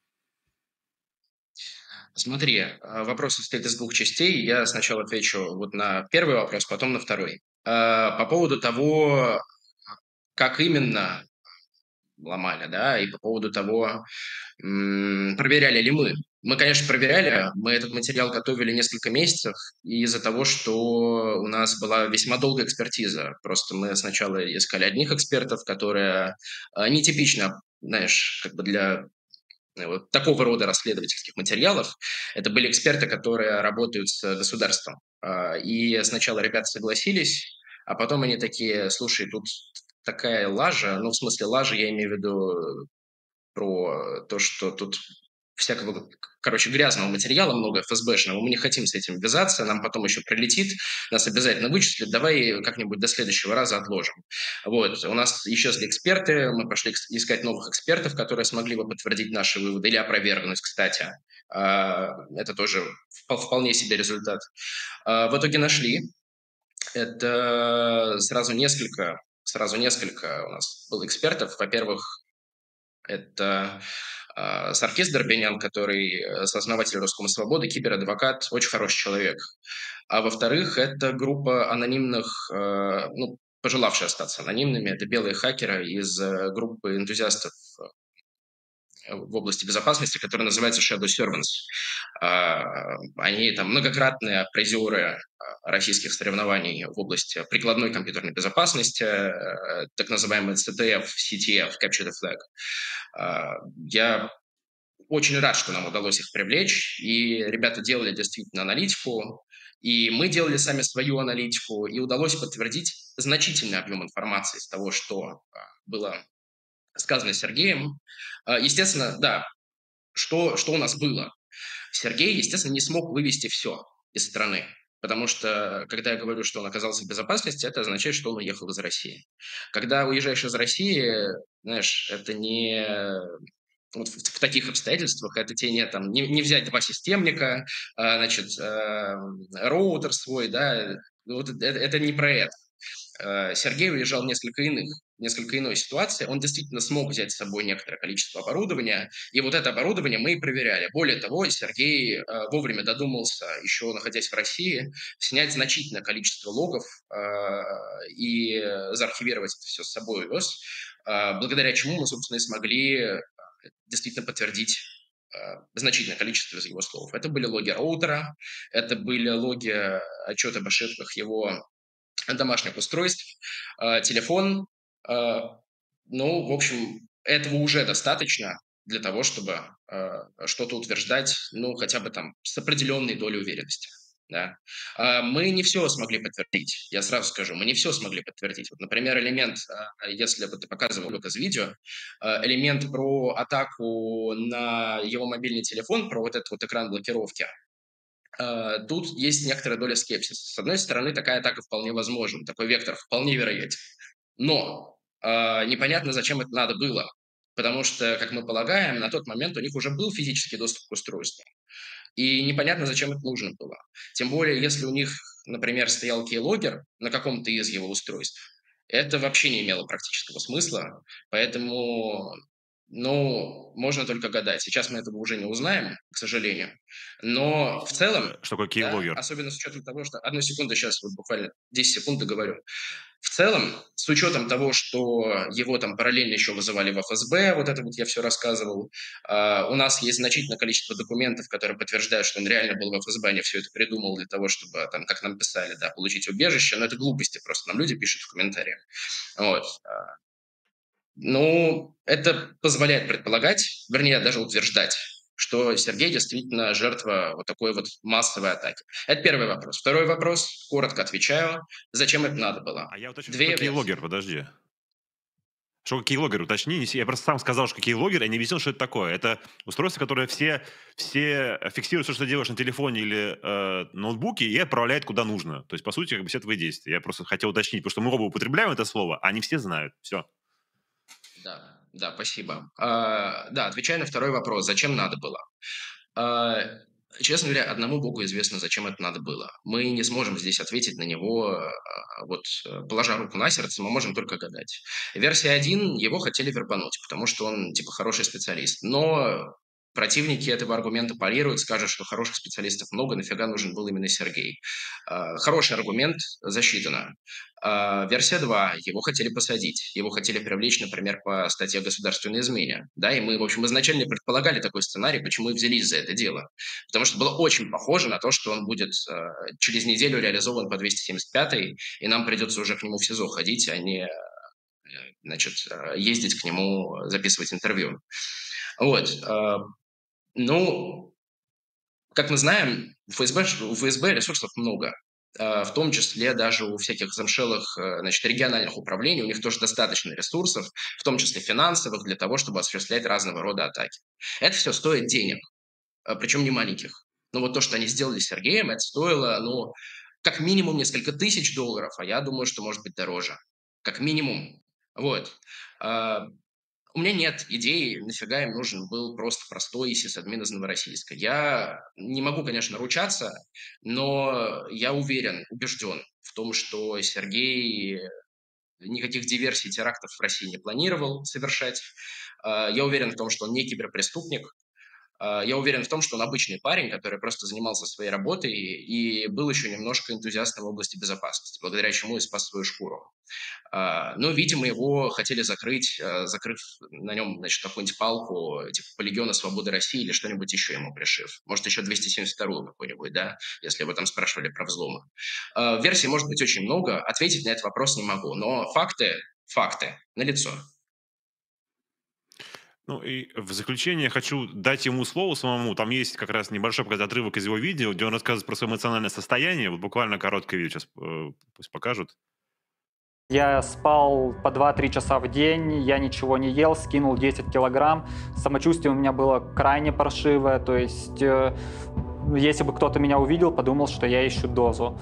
Смотри, вопрос состоит из двух частей. Я сначала отвечу вот на первый вопрос, потом на второй. По поводу того, как именно ломали, да, и по поводу того, проверяли ли мы. Мы, конечно, проверяли. Мы этот материал готовили несколько месяцев из-за того, что у нас была весьма долгая экспертиза. Просто мы сначала искали одних экспертов, которые нетипично, знаешь, как бы для вот такого рода расследовательских материалов. Это были эксперты, которые работают с государством. И сначала ребята согласились, а потом они такие: слушай, тут такая лажа, в смысле лажа, я имею в виду про то, что тут всякого, грязного материала много, ФСБшного, мы не хотим с этим ввязаться, нам потом еще прилетит, нас обязательно вычислят, давай как-нибудь до следующего раза отложим. Вот, у нас исчезли эксперты, мы пошли искать новых экспертов, которые смогли бы подтвердить наши выводы или опровергнуть, кстати. Это тоже вполне себе результат. В итоге нашли. Это сразу несколько у нас было экспертов. Во-первых, это Саркис Дорбенян, который сооснователь Роскома Свободы, киберадвокат, очень хороший человек. А во-вторых, это группа анонимных, пожелавшие остаться анонимными, это белые хакеры из группы энтузиастов в области безопасности, который называется Shadow Servants. Они там многократные призеры российских соревнований в области прикладной компьютерной безопасности, так называемый CTF, CTF, Capture the Flag. Я очень рад, что нам удалось их привлечь, и ребята делали действительно аналитику, и мы делали сами свою аналитику, и удалось подтвердить значительный объем информации из того, что было сказано Сергеем. Естественно, да, что у нас было? Сергей, естественно, не смог вывести все из страны, потому что, когда я говорю, что он оказался в безопасности, это означает, что он уехал из России. Когда уезжаешь из России, знаешь, это не... Вот в таких обстоятельствах это тебе не взять два системника, значит, роутер свой, да, вот это не про это. Сергей уезжал в несколько иной ситуации. Он действительно смог взять с собой некоторое количество оборудования, и вот это оборудование мы и проверяли. Более того, Сергей вовремя додумался, еще находясь в России, снять значительное количество логов и заархивировать это все с собой увез, благодаря чему мы, собственно, и смогли действительно подтвердить значительное количество из его слов. Это были логи роутера, это были логи отчета об ошибках его домашних устройств, телефон. Ну, в общем, этого уже достаточно для того, чтобы что-то утверждать, ну, хотя бы там с определенной долей уверенности. Да. Мы не все смогли подтвердить, я сразу скажу, мы не все смогли подтвердить. Вот, например, элемент, если бы ты показывал из видео, элемент про атаку на его мобильный телефон, про вот этот вот экран блокировки, тут есть некоторая доля скепсиса. С одной стороны, такая атака вполне возможна, такой вектор вполне вероятен. Но непонятно, зачем это надо было. Потому что, как мы полагаем, на тот момент у них уже был физический доступ к устройству. И непонятно, зачем это нужно было. Тем более, если у них, например, стоял кейлогер на каком-то из его устройств, это вообще не имело практического смысла. Поэтому, ну, можно только гадать. Сейчас мы этого уже не узнаем, к сожалению. Но в целом, Что такое да, keylogger? особенно с учетом того, что... Одну секунду, сейчас вот буквально 10 секунд договорю. В целом, с учетом того, что его там параллельно еще вызывали в ФСБ, вот это вот я все рассказывал, у нас есть значительное количество документов, которые подтверждают, что он реально был в ФСБ, а не все это придумал для того, чтобы, там, как нам писали, да, получить убежище, но это глупости просто, нам люди пишут в комментариях. Вот. Ну, это позволяет предполагать, вернее, даже утверждать, что Сергей действительно жертва вот такой вот массовой атаки. Это первый вопрос. Второй вопрос, коротко отвечаю, зачем это надо было? А я уточню, Две что такое версии. keylogger, подожди. Что такое keylogger, уточни. Я просто сам сказал, что keylogger, я не объяснил, что это такое. Это устройство, которое все фиксируют все, что ты делаешь на телефоне или ноутбуке, и отправляет куда нужно. То есть, по сути, как бы все твои действия. Я просто хотел уточнить, потому что мы оба употребляем это слово, а не все знают. Все. Да, спасибо. Да, отвечая на второй вопрос, зачем надо было? Честно говоря, одному Богу известно, зачем это надо было. Мы не сможем здесь ответить на него, положа руку на сердце, мы можем только гадать. Версия 1, его хотели вербануть, потому что он, типа, хороший специалист. Но противники этого аргумента парируют, скажут, что хороших специалистов много, нафига нужен был именно Сергей. Хороший аргумент, засчитано. Версия 2. Его хотели посадить. Его хотели привлечь, например, по статье о государственной измене. Да, и мы, в общем, изначально предполагали такой сценарий, почему и взялись за это дело. Потому что было очень похоже на то, что он будет через неделю реализован по 275-й, и нам придется уже к нему в СИЗО ходить, а не ездить к нему, записывать интервью. Вот. Ну, как мы знаем, у ФСБ ресурсов много. В том числе даже у всяких замшелых региональных управлений, у них тоже достаточно ресурсов, в том числе финансовых, для того, чтобы осуществлять разного рода атаки. Это все стоит денег, причем не маленьких. Но вот то, что они сделали с Сергеем, это стоило, ну, как минимум несколько тысяч долларов, а я думаю, что может быть дороже. Как минимум. Вот. У меня нет идеи, нафига им нужен был просто простой сисадмин из Новороссийска. Я не могу, конечно, ручаться, но я уверен, убежден в том, что Сергей никаких диверсий, терактов в России не планировал совершать. Я уверен в том, что он не киберпреступник. Я уверен в том, что он обычный парень, который просто занимался своей работой и был еще немножко энтузиастом в области безопасности, благодаря чему и спас свою шкуру. Но, видимо, его хотели закрыть, закрыв на нем, значит, какую-нибудь палку, типа «Легиона Свободы России» или что-нибудь еще ему пришив. Может, еще 272-ю какую-нибудь, да, если вы там спрашивали про взломы. Версий может быть очень много, ответить на этот вопрос не могу, но факты налицо. Ну и в заключение хочу дать ему слово самому. Там есть как раз небольшой отрывок из его видео, где он рассказывает про свое эмоциональное состояние. Вот буквально короткое видео сейчас пусть покажут. Я спал по 2-3 часа в день, я ничего не ел, скинул 10 килограмм. Самочувствие у меня было крайне паршивое, то есть если бы кто-то меня увидел, подумал, что я ищу дозу.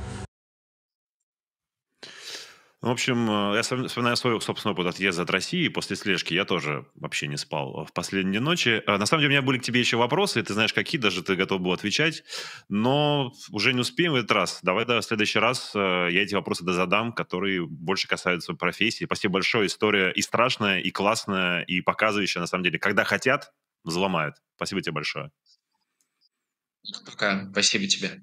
В общем, я вспоминаю свой собственный опыт отъезда от России после слежки. Я тоже вообще не спал в последние ночи. На самом деле, у меня были к тебе еще вопросы. Ты знаешь, какие, даже ты готов был отвечать. Но уже не успеем в этот раз. Давай в следующий раз я эти вопросы задам, которые больше касаются профессии. Спасибо большое. История и страшная, и классная, и показывающая, на самом деле. Когда хотят, взломают. Спасибо тебе большое. Пока. Спасибо тебе.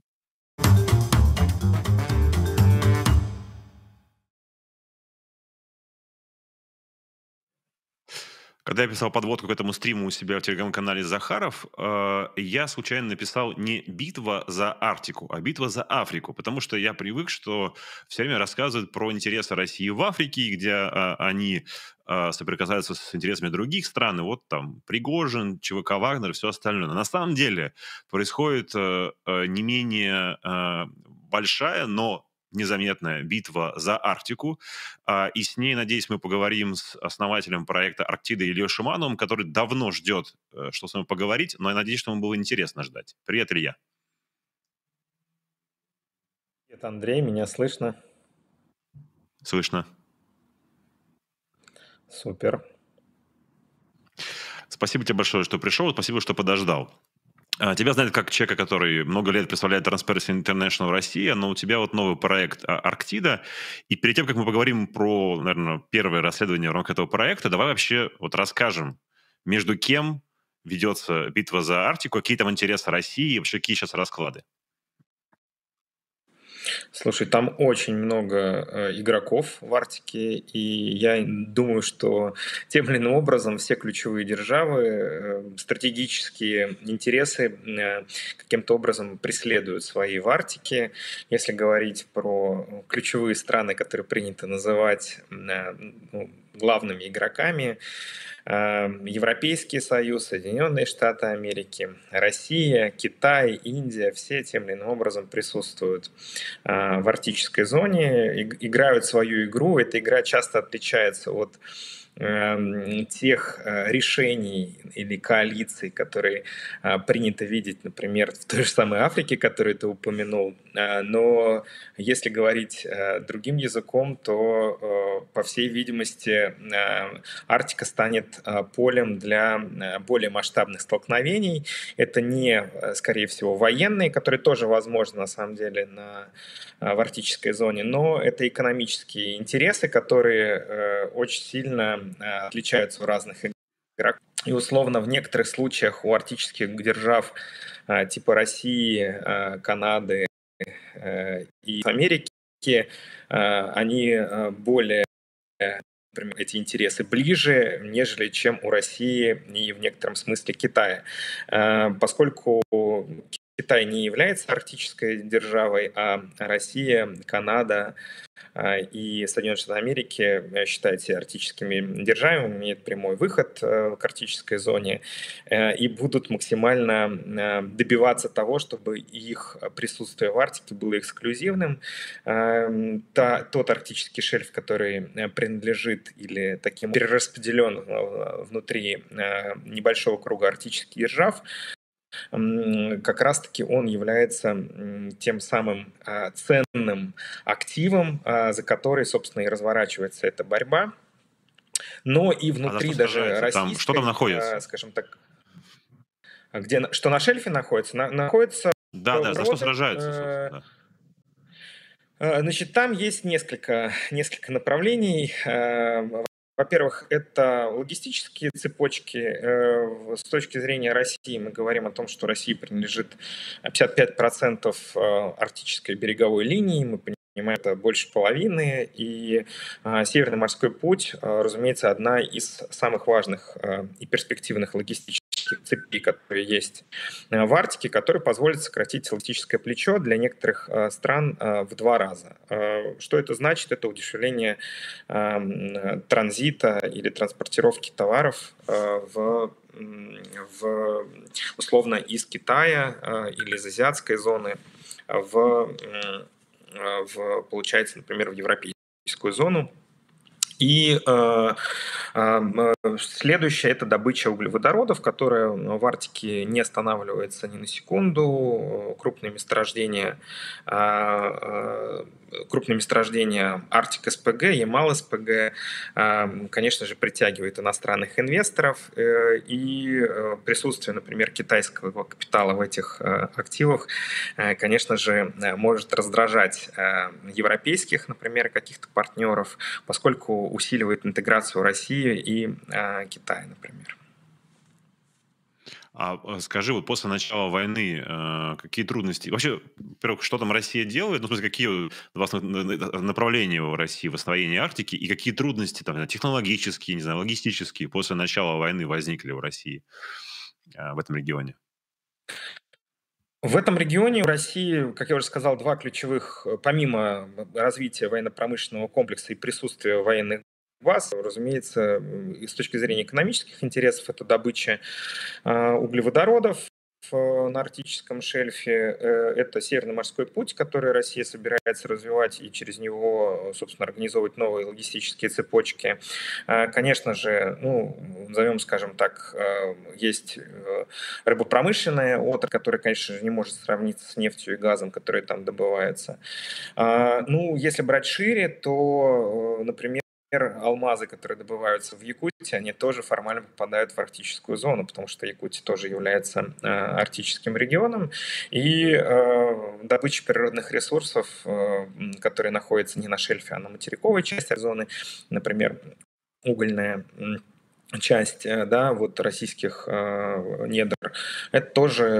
Когда я писал подводку к этому стриму у себя в телеграм-канале Захаров, я случайно написал не «Битва за Арктику», а «Битва за Африку», потому что я привык, что все время рассказывают про интересы России в Африке, где они соприкасаются с интересами других стран, и вот там Пригожин, ЧВК Вагнер и все остальное. Но на самом деле происходит не менее большая, но незаметная битва за Арктику. И с ней, надеюсь, мы поговорим с основателем проекта «Арктида» Ильей Шимановым, который давно ждет, что с вами поговорить, но я надеюсь, что ему было интересно ждать. Привет, Илья. Привет, Андрей, меня слышно? Слышно. Супер. Спасибо тебе большое, что пришел, спасибо, что подождал. Тебя знают как человека, который много лет представляет Transparency International Россия, но у тебя вот новый проект «Арктида». И перед тем, как мы поговорим про, наверное, первое расследование в рамках этого проекта, давай вообще вот расскажем, между кем ведется битва за Арктику, какие там интересы России и вообще какие сейчас расклады. Слушай, там очень много игроков в Арктике, и я думаю, что тем или иным образом все ключевые державы, стратегические интересы каким-то образом преследуют свои в Арктике. Если говорить про ключевые страны, которые принято называть главными игроками, Европейский Союз, Соединенные Штаты Америки, Россия, Китай, Индия, все тем или иным образом присутствуют в арктической зоне, играют свою игру. Эта игра часто отличается от тех решений или коалиций, которые принято видеть, например, в той же самой Африке, которую ты упомянул. Но если говорить другим языком, то, по всей видимости, Арктика станет полем для более масштабных столкновений. Это не, скорее всего, военные, которые тоже возможны, на самом деле, в арктической зоне, но это экономические интересы, которые очень сильно отличаются у разных игроков. И условно в некоторых случаях у арктических держав типа России, Канады и Америки они более, например, эти интересы ближе, нежели чем у России и в некотором смысле Китая. Поскольку Китай не является арктической державой, а Россия, Канада и Соединенные Штаты Америки считают себя арктическими державами, имеют прямой выход к арктической зоне и будут максимально добиваться того, чтобы их присутствие в Арктике было эксклюзивным. Тот арктический шельф, который принадлежит или таким перераспределен внутри небольшого круга арктических держав, как раз-таки он является тем самым ценным активом, за который, собственно, и разворачивается эта борьба. Но и внутри даже российской, что там находится? Скажем так, что на шельфе находится? Находится... Да, за что сражаются, собственно. Значит, там есть несколько направлений. Во-первых, это логистические цепочки. С точки зрения России мы говорим о том, что России принадлежит 55% арктической береговой линии. Мы понимаем, это больше половины. И Северный морской путь, разумеется, одна из самых важных и перспективных логистических цепи, которые есть в Арктике, которые позволят сократить логистическое плечо для некоторых стран в 2 раза. Что это значит? Это удешевление транзита или транспортировки товаров условно из Китая или из азиатской зоны получается, например, в европейскую зону. И следующее – это добыча углеводородов, которая в Арктике не останавливается ни на секунду. Крупные месторождения Арктик СПГ, Ямал СПГ, конечно же, притягивает иностранных инвесторов, и присутствие, например, китайского капитала в этих активах, конечно же, может раздражать европейских, например, каких-то партнеров, поскольку усиливает интеграцию России и Китая, например. Скажи, вот после начала войны какие трудности... Вообще, во-первых, что там Россия делает? Ну, в смысле, какие у вас направления в России в освоении Арктики и какие трудности там, технологические, не знаю, логистические после начала войны возникли в России, в этом регионе? В этом регионе у России, как я уже сказал, 2 ключевых, помимо развития военно-промышленного комплекса и присутствия военных баз, разумеется, и с точки зрения экономических интересов, это добыча углеводородов на арктическом шельфе. Это Северный морской путь, который Россия собирается развивать и через него, собственно, организовывать новые логистические цепочки. Конечно же, назовем, скажем так, есть рыбопромышленная отрасль, которая, конечно же, не может сравниться с нефтью и газом, которые там добываются. Если брать шире, то, например, алмазы, которые добываются в Якутии, они тоже формально попадают в арктическую зону, потому что Якутия тоже является арктическим регионом, и добыча природных ресурсов, которые находятся не на шельфе, а на материковой части зоны, например, угольная часть, российских недр, это тоже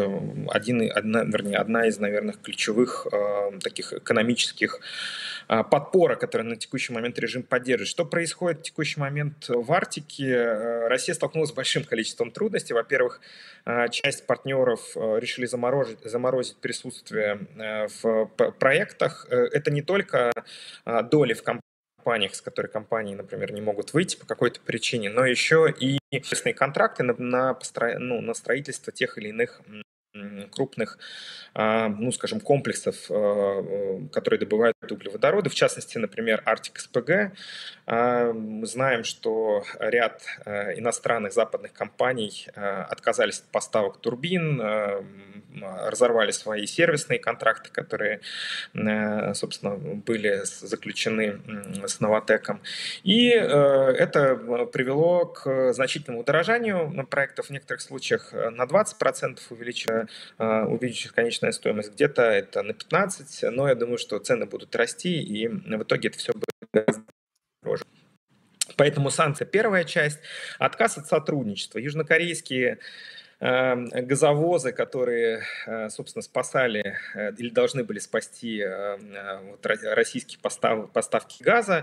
одна из, наверное, ключевых таких экономических подпора, которые на текущий момент режим поддерживает. Что происходит в текущий момент в Арктике? Россия столкнулась с большим количеством трудностей. Во-первых, часть партнеров решили заморозить присутствие в проектах. Это не только доли в компаниях, с которой компании, например, не могут выйти по какой-то причине, но еще и контракты на строительство тех или иных крупных, скажем, комплексов, которые добывают углеводороды, в частности, например, Арктик СПГ. Мы знаем, что ряд иностранных западных компаний отказались от поставок турбин, разорвали свои сервисные контракты, которые, собственно, были заключены с Новатэком. И это привело к значительному удорожанию проектов, в некоторых случаях на 20% увеличить конечная стоимость, где-то это на 15%, но я думаю, что цены будут расти, и в итоге это все будет гораздо дороже. Поэтому санкция – первая часть. Отказ от сотрудничества. Южнокорейские газовозы, которые, собственно, спасали или должны были спасти российские поставки газа.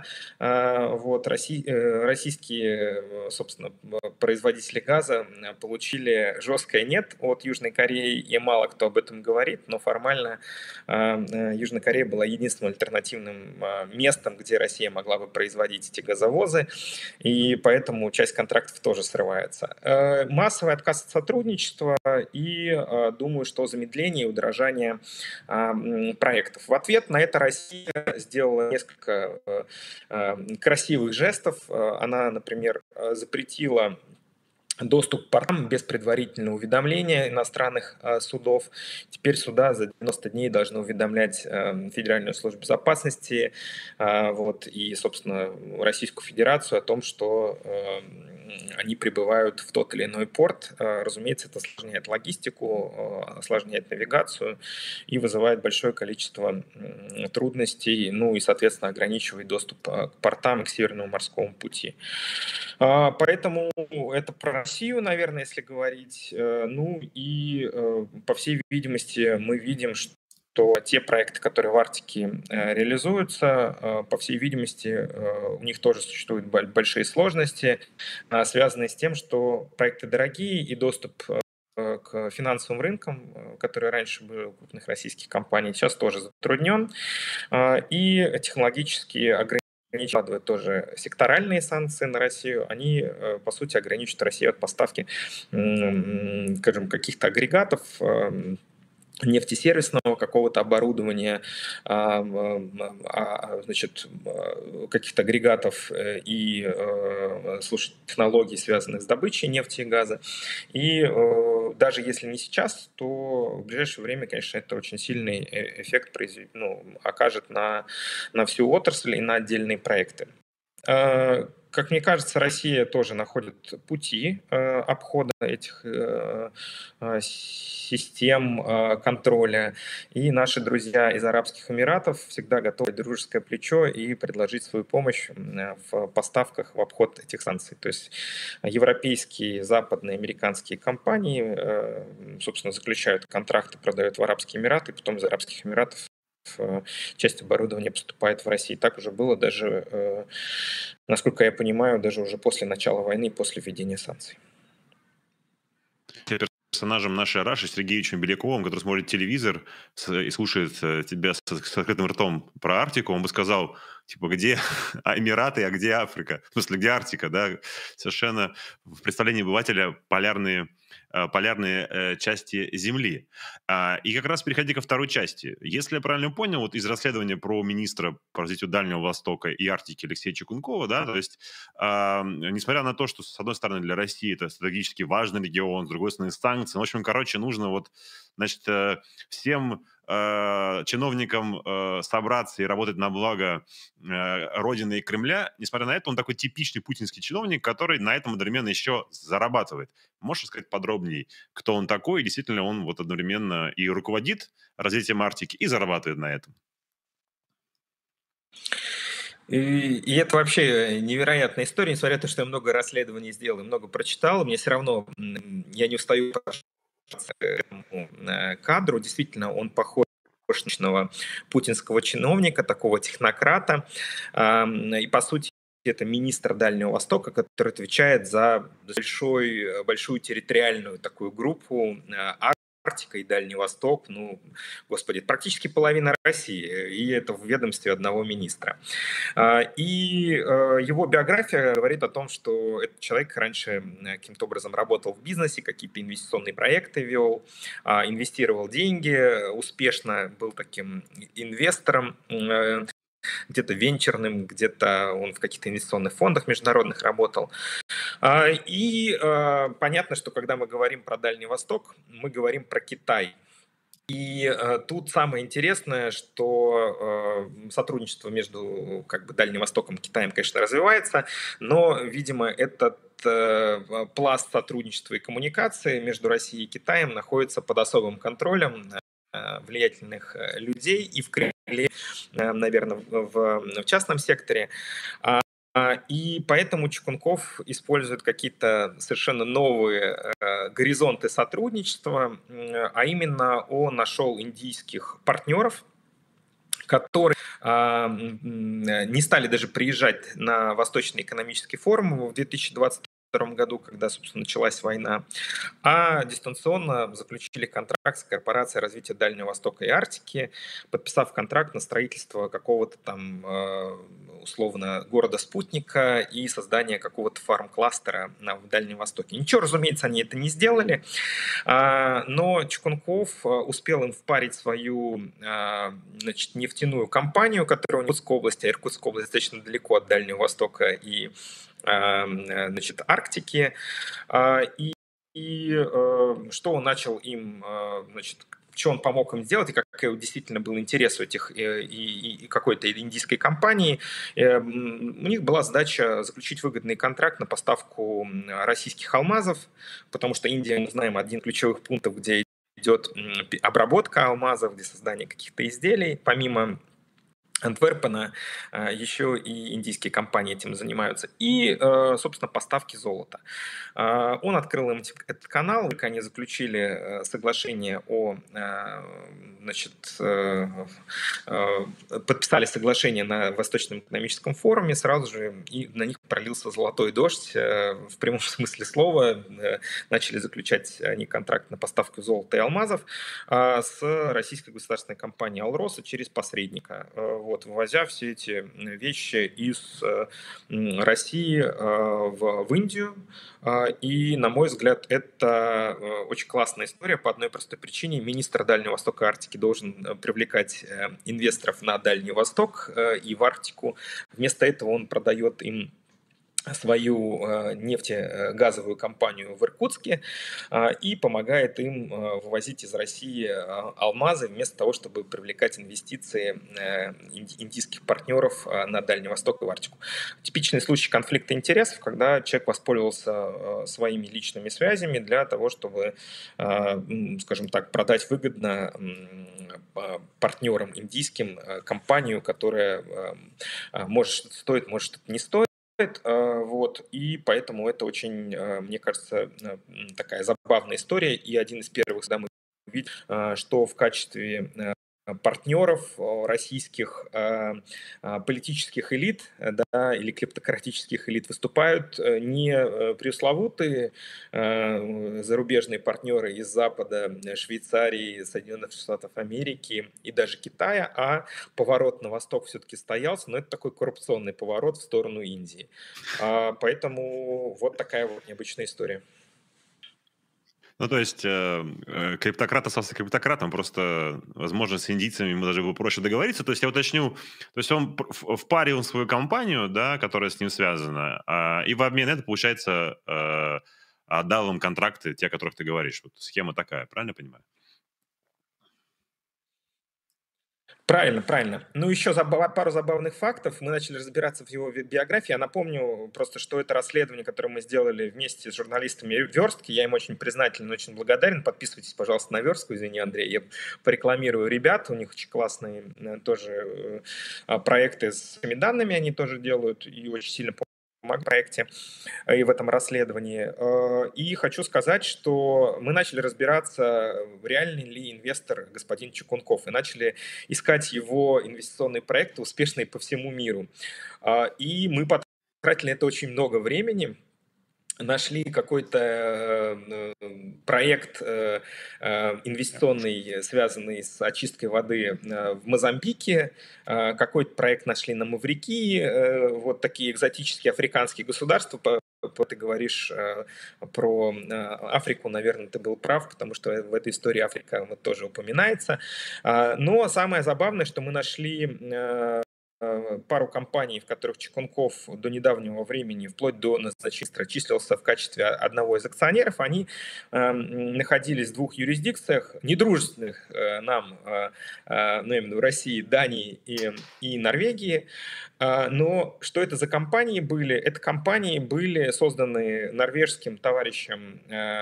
Российские, собственно, производители газа получили жесткое «нет» от Южной Кореи, и мало кто об этом говорит, но формально Южная Корея была единственным альтернативным местом, где Россия могла бы производить эти газовозы, и поэтому часть контрактов тоже срывается. Массовый отказ от сотрудничества, и думаю, что замедление и удорожание проектов. В ответ на это Россия сделала несколько красивых жестов. Она, например, запретила доступ к портам без предварительного уведомления иностранных судов. Теперь суда за 90 дней должны уведомлять Федеральную службу безопасности и, собственно, Российскую Федерацию о том, что они прибывают в тот или иной порт. Разумеется, это осложняет логистику, осложняет навигацию и вызывает большое количество трудностей, ну и, соответственно, ограничивает доступ к портам и к Северному морскому пути. Поэтому это про Россию, наверное, если говорить. Ну и, по всей видимости, мы видим, что те проекты, которые в Арктике реализуются, по всей видимости, у них тоже существуют большие сложности, связанные с тем, что проекты дорогие и доступ к финансовым рынкам, которые раньше были у крупных российских компаний, сейчас тоже затруднен. И технологические ограничения, тоже секторальные санкции на Россию, они, по сути, ограничивают Россию от поставки, скажем, каких-то агрегатов, нефтесервисного какого-то оборудования, значит, каких-то агрегатов и технологий, связанных с добычей нефти и газа. И даже если не сейчас, то в ближайшее время, конечно, это очень сильный эффект окажет на всю отрасль и на отдельные проекты. Как мне кажется, Россия тоже находит пути обхода этих систем контроля. И наши друзья из Арабских Эмиратов всегда готовы дать дружеское плечо и предложить свою помощь в поставках в обход этих санкций. То есть европейские, западные, американские компании, собственно, заключают контракты, продают в Арабские Эмираты, и потом из Арабских Эмиратов часть оборудования поступает в Россию. Так уже было даже, насколько я понимаю, даже уже после начала войны и после введения санкций. Персонажем нашей Раши Сергеевичем Беляковым, который смотрит телевизор и слушает тебя с открытым ртом про Арктику, он бы сказал, типа, где Эмираты, а где Африка? В смысле, где Арктика, да? Совершенно в представлении обывателя полярные части Земли. И как раз переходя ко второй части. Если я правильно понял, вот из расследования про министра по развитию Дальнего Востока и Арктики Алексея Чекункова, да, то есть, несмотря на то, что, с одной стороны, для России это стратегически важный регион, с другой стороны, санкции, в общем, нужно вот, значит, всем чиновникам собраться и работать на благо Родины и Кремля. Несмотря на это, он такой типичный путинский чиновник, который на этом одновременно еще зарабатывает. Можешь сказать подробнее, кто он такой? И действительно, он вот одновременно и руководит развитием Арктики, и зарабатывает на этом. И это вообще невероятная история, несмотря на то, что я много расследований сделал и много прочитал, мне все равно, я не устаю к этому кадру. Действительно, он похож на путинского чиновника, такого технократа. И, по сути, это министр Дальнего Востока, который отвечает за большую территориальную такую группу Арктика и Дальний Восток, господи, практически половина России, и это в ведомстве одного министра. И его биография говорит о том, что этот человек раньше каким-то образом работал в бизнесе, какие-то инвестиционные проекты вел, инвестировал деньги, успешно был таким инвестором, где-то венчурным, где-то он в каких-то инвестиционных фондах международных работал. И понятно, что когда мы говорим про Дальний Восток, мы говорим про Китай. И тут самое интересное, что сотрудничество между Дальним Востоком и Китаем, конечно, развивается, но, видимо, этот пласт сотрудничества и коммуникации между Россией и Китаем находится под особым контролем влиятельных людей и в Кремле, наверное, в частном секторе. И поэтому Чекунков использует какие-то совершенно новые горизонты сотрудничества, а именно он нашел индийских партнеров, которые не стали даже приезжать на Восточный экономический форум в 2022 году, когда, собственно, началась война, а дистанционно заключили контракт с Корпорацией развития Дальнего Востока и Арктики, подписав контракт на строительство какого-то там, условно, города-спутника и создание какого-то фарм-кластера в Дальнем Востоке. Ничего, разумеется, они это не сделали, но Чекунков успел им впарить свою, нефтяную компанию, которая в Иркутской области, а Иркутская область достаточно далеко от Дальнего Востока и Арктики. И что он начал им что он помог им сделать, и какой действительно был интерес у этих и какой-то индийской компании. У них была задача заключить выгодный контракт на поставку российских алмазов, потому что Индия, мы знаем, один из ключевых пунктов, где идет обработка алмазов, где создание каких-то изделий. Помимо Антверпена еще и индийские компании этим занимаются. И, собственно, поставки золота. Он открыл им этот канал, они заключили соглашение подписали соглашение на Восточном экономическом форуме сразу же, и на них пролился золотой дождь в прямом смысле слова. Начали заключать они контракт на поставку золота и алмазов с российской государственной компанией «Алроса» через посредника. Вывозя все эти вещи из России в Индию. И, на мой взгляд, это очень классная история по одной простой причине. Министр Дальнего Востока и Арктики должен привлекать инвесторов на Дальний Восток и в Арктику. Вместо этого он продает им свою нефтегазовую компанию в Иркутске и помогает им вывозить из России алмазы вместо того, чтобы привлекать инвестиции индийских партнеров на Дальний Восток и в Арктику. Типичный случай конфликта интересов, когда человек воспользовался своими личными связями для того, чтобы, скажем так, продать выгодно партнерам индийским компанию, которая может что-то стоит, может что-то не стоит. И поэтому это очень, мне кажется, такая забавная история. И один из первых, когда мы видим, что в качестве партнеров российских политических элит, да, или клептократических элит выступают не пресловутые зарубежные партнеры из Запада, Швейцарии, Соединенных Штатов Америки и даже Китая, а поворот на восток все-таки состоялся, но это такой коррупционный поворот в сторону Индии. Поэтому вот такая вот необычная история. Ну, то есть клептократ остался криптократом, просто, возможно, с индийцами ему даже было проще договориться. То есть я уточню, то есть он впарил свою компанию, да, которая с ним связана, и в обмен это, получается, отдал им контракты, те, о которых ты говоришь. Вот схема такая, правильно я понимаю? Правильно. Ну, еще пару забавных фактов. Мы начали разбираться в его биографии. Я напомню просто, что это расследование, которое мы сделали вместе с журналистами «Верстки». Я им очень признателен, очень благодарен. Подписывайтесь, пожалуйста, на «Верстку». Извини, Андрей, я порекламирую ребят. У них очень классные тоже проекты с этими данными они тоже делают и очень сильно помогают в проекте и в этом расследовании. И хочу сказать, что мы начали разбираться, реальный ли инвестор господин Чекунков, и начали искать его инвестиционные проекты, успешные по всему миру. И мы потратили на это очень много времени. Нашли какой-то проект инвестиционный, связанный с очисткой воды в Мозамбике, какой-то проект нашли на Маврикии, вот такие экзотические африканские государства. Ты говоришь про Африку, наверное, ты был прав, потому что в этой истории Африка тоже упоминается. Но самое забавное, что мы нашли пару компаний, в которых Чекунков до недавнего времени, вплоть до назначения, числился в качестве одного из акционеров. Они находились в двух юрисдикциях, недружественных нам, именно в России, Дании и Норвегии. Но что это за компании были? Это компании были созданы норвежским товарищем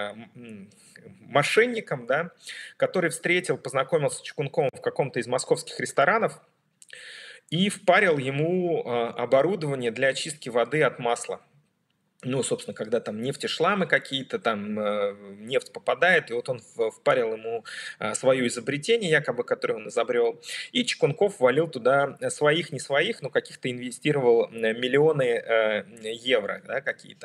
мошенником, да, который познакомился с Чекунковым в каком-то из московских ресторанов и впарил ему оборудование для очистки воды от масла. Ну, собственно, когда там нефтешламы какие-то, там нефть попадает, и вот он впарил ему свое изобретение, якобы, которое он изобрел, и Чекунков валил туда своих, не своих, но каких-то инвестировал миллионы евро, да, какие-то.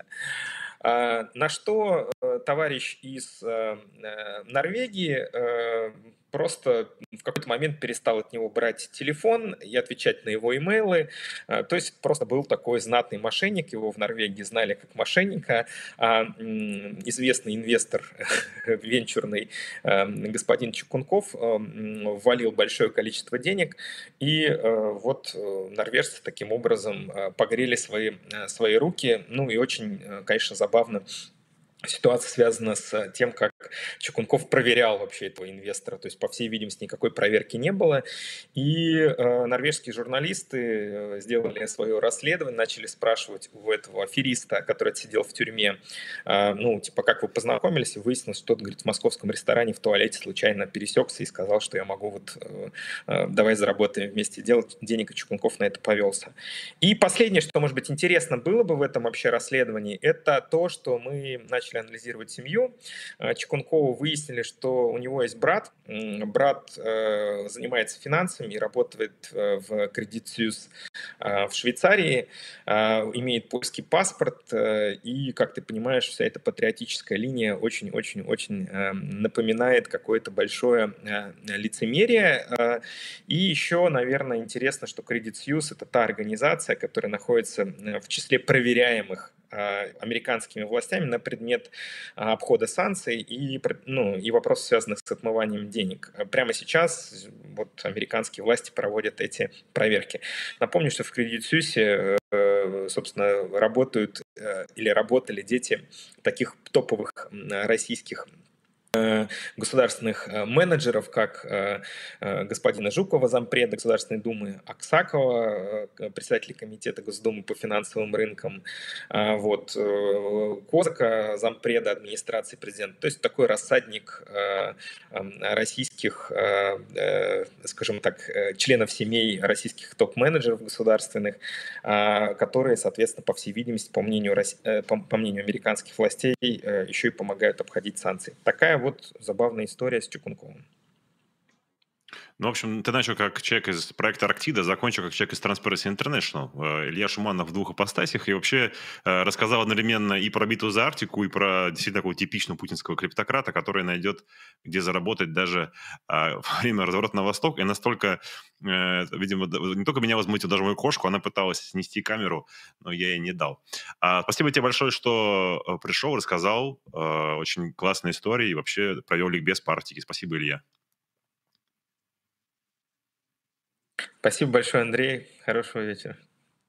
На что товарищ из Норвегии просто в какой-то момент перестал от него брать телефон и отвечать на его имейлы. То есть просто был такой знатный мошенник, его в Норвегии знали как мошенника. Известный инвестор венчурный господин Чекунков ввалил большое количество денег, и вот норвежцы таким образом погрели свои руки. Ну и очень, конечно, забавно ситуация связана с тем, как Чекунков проверял вообще этого инвестора. То есть, по всей видимости, никакой проверки не было. И норвежские журналисты сделали свое расследование, начали спрашивать у этого афериста, который сидел в тюрьме, ну, типа, как вы познакомились, и выяснилось, что тот, говорит, в московском ресторане в туалете случайно пересекся и сказал, что я могу вот, давай заработаем вместе делать денег, и Чекунков на это повелся. И последнее, что, может быть, интересно было бы в этом вообще расследовании, это то, что мы начали анализировать семью. Чекункову выяснили, что у него есть брат. Брат занимается финансами и работает в Credit Suisse в Швейцарии, имеет польский паспорт, и, как ты понимаешь, вся эта патриотическая линия очень-очень-очень напоминает какое-то большое лицемерие. И еще, наверное, интересно, что Credit Suisse — это та организация, которая находится в числе проверяемых американскими властями на предмет обхода санкций и, ну, и вопросов, связанных с отмыванием денег. Прямо сейчас вот американские власти проводят эти проверки. Напомню, что в Credit Suisse, собственно, работают или работали дети таких топовых российских государственных менеджеров, как господина Жукова, зампреда Государственной Думы, Аксакова, председателя комитета Госдумы по финансовым рынкам, вот, Козака, зампреда администрации президента. То есть такой рассадник российских, скажем так, членов семей российских топ-менеджеров государственных, которые, соответственно, по всей видимости, по мнению американских властей, еще и помогают обходить санкции. Такая вот забавная история с Чекунковым. Ну, в общем, ты начал как человек из проекта Арктида, закончил как человек из Transparency International. Илья Шуманов в двух ипостасях и вообще рассказал одновременно и про битву за Арктику, и про действительно такого типичного путинского криптократа, который найдет, где заработать даже во время разворота на восток. И настолько, видимо, не только меня возмутил, даже мою кошку, она пыталась снести камеру, но я ей не дал. Спасибо тебе большое, что пришел, рассказал. Очень классная история и вообще провел ликбез по Арктике. Спасибо, Илья. Спасибо большое, Андрей. Хорошего вечера.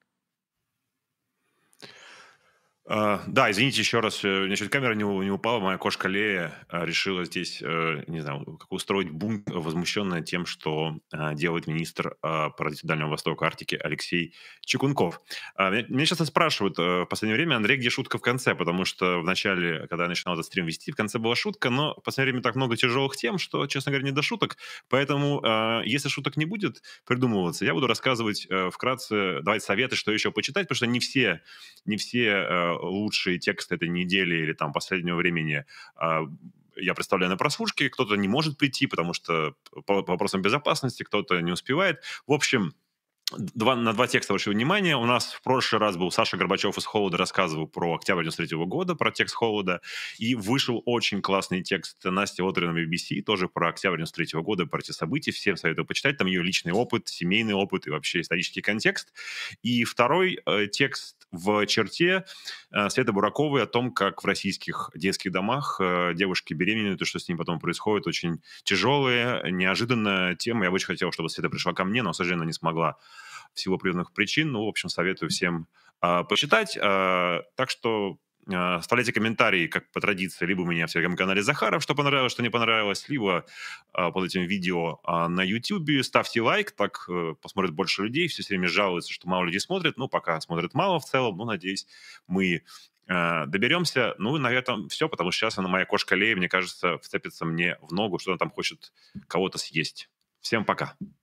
Да, извините еще раз, у меня чуть камера не упала, моя кошка Лея решила здесь, не знаю, как устроить бунт, возмущенная тем, что делает министр по развитию Дальнего Востока Арктики Алексей Чекунков. Меня часто спрашивают в последнее время, Андрей, где шутка в конце, потому что в начале, когда я начинал этот стрим вести, в конце была шутка, но в последнее время так много тяжелых тем, что, честно говоря, не до шуток, поэтому если шуток не будет придумываться, я буду рассказывать вкратце, давать советы, что еще почитать, потому что не все лучшие тексты этой недели или там последнего времени я представляю на прослушке. Кто-то не может прийти, потому что по вопросам безопасности, кто-то не успевает. В общем, на два текста обращу внимание. У нас в прошлый раз был Саша Горбачев из «Холода», рассказывал про октябрь 93 года, про текст «Холода». И вышел очень классный текст Насти Отри на BBC, тоже про октябрь 93 года, про эти события. Всем советую почитать. Там ее личный опыт, семейный опыт и вообще исторический контекст. И второй текст в черте Светы Бураковой о том, как в российских детских домах девушки беременеют, и что с ними потом происходит. Очень тяжелая, неожиданная тема. Я бы очень хотел, чтобы Света пришла ко мне, но, к сожалению, она не смогла в силу определенных причин. Ну, в общем, советую всем почитать. Так что оставляйте комментарии, как по традиции, либо у меня в телеграм-канале Захаров, что понравилось, что не понравилось, либо под этим видео на YouTube. Ставьте лайк, так посмотрит больше людей. Все время жалуются, что мало людей смотрят. Ну, пока смотрят мало в целом, но, надеюсь, мы доберемся. Ну, и на этом все, потому что сейчас моя кошка Лея, мне кажется, вцепится мне в ногу, что она там хочет кого-то съесть. Всем пока.